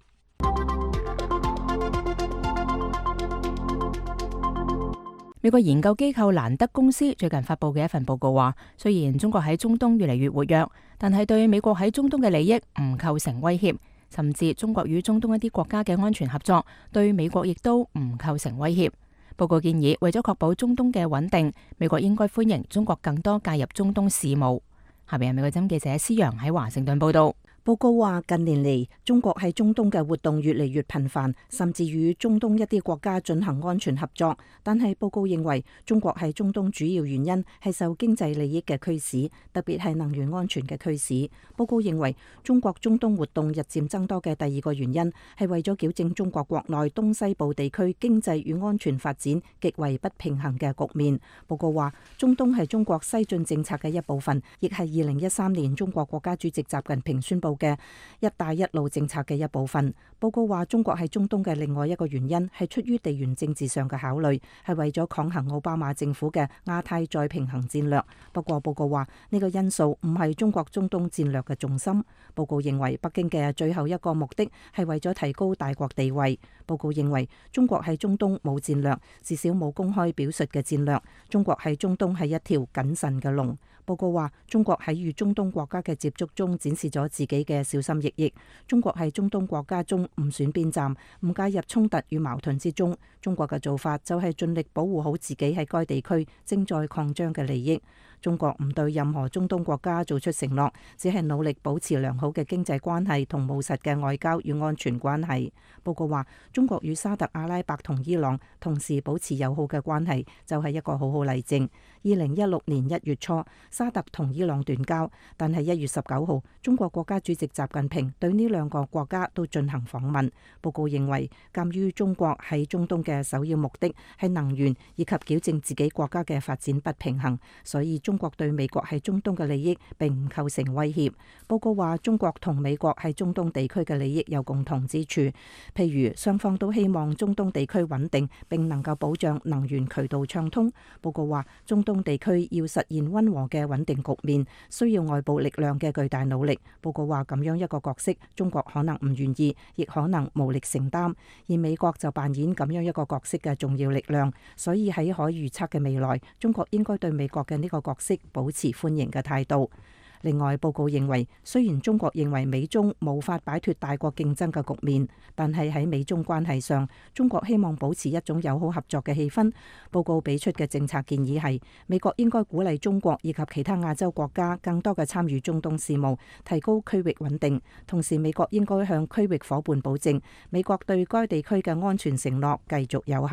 Speaker 3: 美國研究機構蘭德公司最近發佈嘅一份報告話，雖然中國喺中東越嚟越活躍，但係對美國喺中東嘅利益唔構成威脅，甚至中國與中東一啲國家嘅安全合作對美國亦都唔構成威脅。報告建議，為咗確保中東嘅穩定，美國應該歡迎中國更多介入中東事務。下邊係美國之音記者施洋喺華盛頓報道。
Speaker 14: 報告話，近年嚟中國喺中東嘅活動越嚟越頻繁，甚至與中東一啲國家進行安全合作。但係報告認為，中國喺中東主要原因係受經濟利益嘅驅使，特別係能源安全嘅驅使。報告認為，中國中東活動日漸增多嘅第二個原因係為咗矯正中國國內東西部地區經濟與安全發展極為不平衡嘅局面。報告話，中東係中國西進政策嘅一部分，亦係2013年中國國家主席習近平宣布嘅一帶一路政策嘅一部分。報告話，中國喺中東嘅另外一個原因係出於地緣政治上嘅考慮，係為咗抗衡奧巴馬政府嘅亞太再平衡戰略。不過報告話，呢個因素唔係中國中東戰略嘅重心。報告認為，北京嘅最後一個目的係為咗提高大國地位。報告認為，中國喺中東冇戰略，至少冇公開表述嘅戰略。中國喺中東係一條謹慎嘅龍。報告話，中國喺與中東國家嘅接觸中展示咗自己嘅小心翼翼。中國喺中東國家中唔選邊站，唔介入衝突與矛盾之中。中國嘅做法就係盡力保護好自己喺該地區正在擴張嘅利益。中國唔對任何中東國家做出承諾，只係努力保持良好嘅經濟關係同務實嘅外交與安全關係。報告話，中國與沙特阿拉伯同伊朗同時保持友好嘅關係，就係一個好好例證。2016年1月初，沙特同伊朗斷交，但係1月19號，中國國家主席習近平對呢兩個國家都進行訪問。報告認為，鑑於中國喺中東嘅首要目的係能源以及矯正自己國家嘅發展不平衡，所以中國對美國喺中東嘅利益並唔構成威脅。報告話，中國同美國喺中東地區嘅利益有共同之處，譬如雙方都希望中東地區穩定並能夠保障能源渠道暢通。報告話，中東地區要實現溫和嘅穩定局面，需要外部力量嘅巨大努力。報告話，咁樣一個角色，中國可能唔願意，亦可能無力承擔，而美國就扮演咁樣一個角色嘅重要力量。所以喺可預測嘅未來，中國應該對美國嘅呢個角色保持歡迎嘅態度。另外，報告認為，雖然中國認為美中無法擺脫大國競爭嘅局面，但係喺美中關係上，中國希望保持一種友好合作嘅氣氛。報告俾出嘅政策建議係，美國應該鼓勵中國以及其他亞洲國家更多嘅參與中東事務，提高區域穩定。同時，美國應該向區域夥伴保證，美國對該地區嘅安全承諾繼續有效。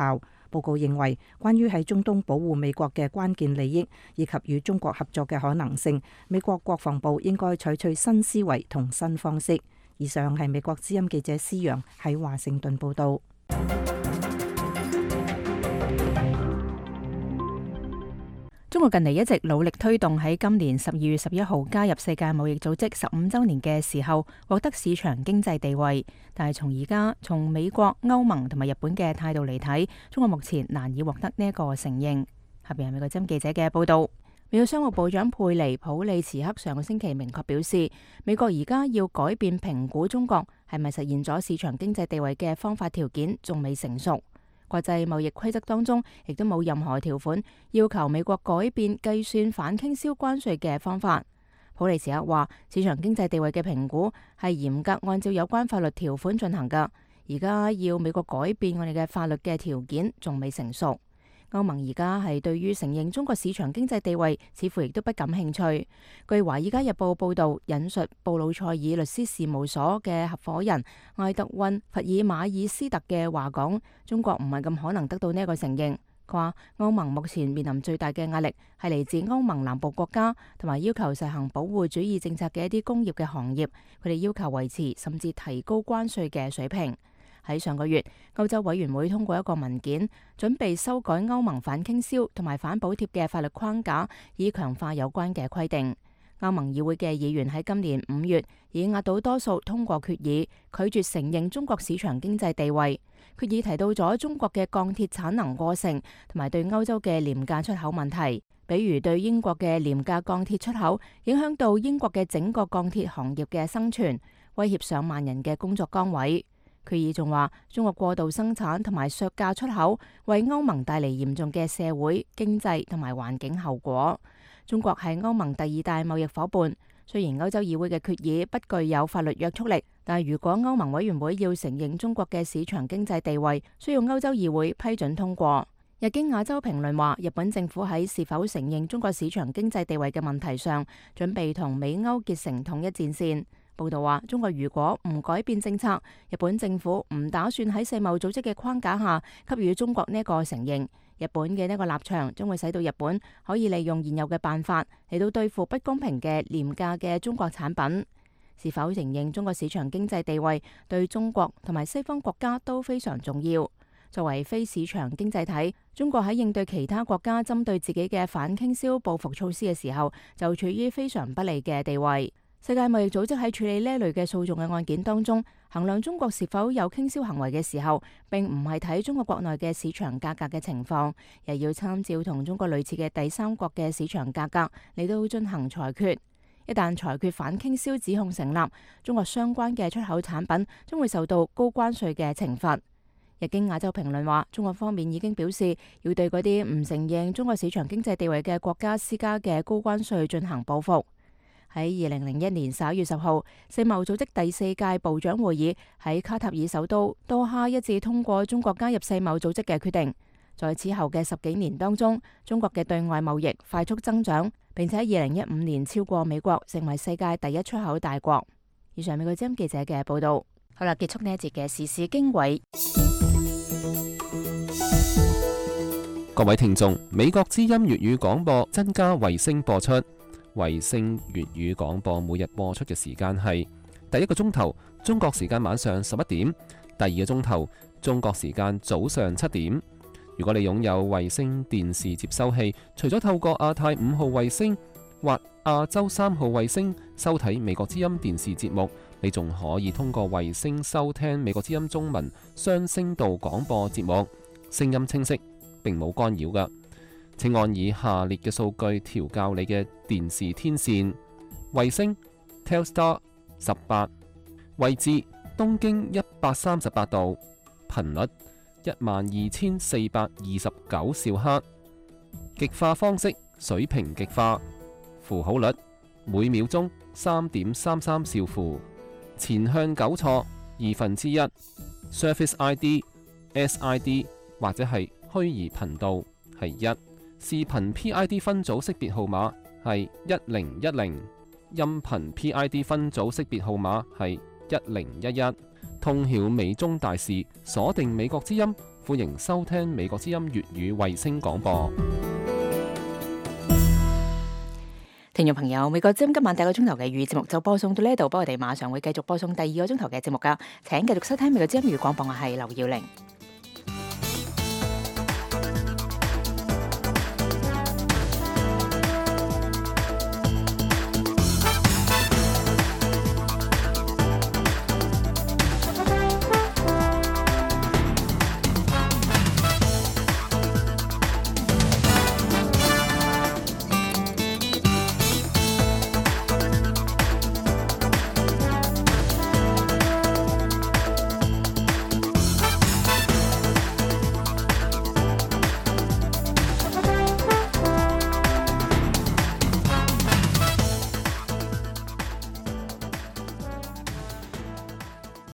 Speaker 14: 報告認為，關於喺中東保護美國嘅關鍵利益以及與中國合作嘅可能性，美國國防部應該採取新思維同新方式。以上係美國之音記者施洋喺華盛頓報導。
Speaker 3: 中國近嚟一直努力推動喺今年12月11號加入世界貿易組織15週年嘅時候獲得市場經濟地位，但係從美國、歐盟同埋日本嘅態度嚟睇，中國目前難以獲得呢一個承認。下邊係美國之音記者嘅報導。美國商務部長佩尼普利茨克上個星期明確表示，美國而家要改變評估中國係咪實現咗市場經濟地位嘅方法條件仲未成熟。國際貿易規則當中亦都冇任何條款要求美國改變計算反傾銷關稅嘅方法。普利茨克話，市場經濟地位嘅評估係嚴格按照有關法律條款進行㗎，而家要美國改變我哋嘅法律嘅條件仲未成熟。歐盟而家係對於承認中國市場經濟地位似乎亦都不感興趣。據《華爾街日報》報導，引述布魯塞爾律師事務所嘅合夥人艾德溫·弗爾馬爾斯特嘅話講，中國唔係咁可能得到呢一個承認。佢話歐盟目前面臨最大嘅壓力係嚟自歐盟南部國家同埋要求實行保護主義政策嘅一啲工業嘅行業，佢哋要求維持甚至提高關稅嘅水平。喺上個月，歐洲委員會通過一個文件，準備修改歐盟反傾銷同埋反補貼嘅法律框架，以強化有關嘅規定。歐盟議會嘅議員喺今年5月以壓倒多數通過決議，拒絕承認中國市場經濟地位。決議提到咗中國嘅鋼鐵產能過剩，同埋對歐洲嘅廉價出口問題，比如對英國嘅廉價鋼鐵出口，影響到英國嘅整個鋼鐵行業嘅生存，威脅上萬人嘅工作崗位。決議仲話，中國過度生產同埋削價出口，為歐盟帶嚟嚴重嘅社會、經濟同埋環境後果。中國係歐盟第2大貿易夥伴，雖然歐洲議會嘅決議不具有法律約束力，但如果歐盟委員會要承認中國嘅市場經濟地位，需要歐洲議會批准通過。日經亞洲評論話，日本政府喺是否承認中國市場經濟地位嘅問題上，準備同美歐結成統一戰線。報道話，中國如果唔改變政策，日本政府唔打算喺世貿組織嘅框架下給予中國呢一個承認。日本嘅呢個立場將會使到日本可以利用現有嘅辦法嚟到對付不公平嘅廉價嘅中國產品。是否承認中國市場經濟地位，對中國同埋西方國家都非常重要。作為非市場經濟體，中國喺應對其他國家針對自己嘅反傾銷報復措施嘅時候，就處於非常不利嘅地位。世界貿易組織喺處理呢類嘅訴訟嘅案件當中，衡量中國是否有傾銷行為嘅時候，並唔係睇中國國內嘅市場價格嘅情況，而要參照同中國類似嘅第三國嘅市場價格嚟到進行裁決。一旦裁決反傾銷指控成立，中國相關嘅出口產品將會受到高關稅嘅懲罰。日經亞洲評論話，中國方面已經表示要對嗰啲唔承認中國市場經濟地位嘅國家施加嘅高關稅進行報復。喺2001年11月10號，世貿組織第4屆部長會議喺卡塔爾首都多哈一致通過中國加入世貿組織嘅決定。在此後嘅10幾年當中，中國嘅對外貿易快速增長，並且喺2015年超過美國，成為世界第1出口大國。以上美國之音記者嘅報道。好啦，結束呢一節嘅時事經緯。
Speaker 13: 各位聽眾，美國之音粵語廣播增加衛星播出。衛星粵語廣播每日播出嘅時間係第一個鐘頭中國時間晚上11點，第二個鐘頭中國時間早上7點。如果你擁有衛星電視接收器，除咗透過亞太5號衛星或亞洲3號衛星收睇美國之音電視節目，你仲可以通過衛星收聽美國之音中文雙聲道廣播節目，聲音清晰，並冇干擾㗎。請按以下列嘅數據調校你嘅電視天線：衛星 Telstar 18，位置東經138度，頻率12429兆赫，極化方式水平極化，符號率每秒鐘3.33兆符，前向糾錯1/2， Surface ID、SID 或者係虛擬頻道係1。視頻 PID 分組識別號碼係1010，音頻 PID 分組識別號碼係1011。通曉美中大事，鎖定美國之音， 歡迎收聽美國之音粵語衛星廣播。
Speaker 3: 聽眾朋友，美國之音今晚第一個鐘頭嘅粵語節目就播送到呢度，不過我哋馬上會繼續播送第二個鐘頭嘅節目㗎。請繼續收聽美國之音粵語廣播，我係劉耀玲。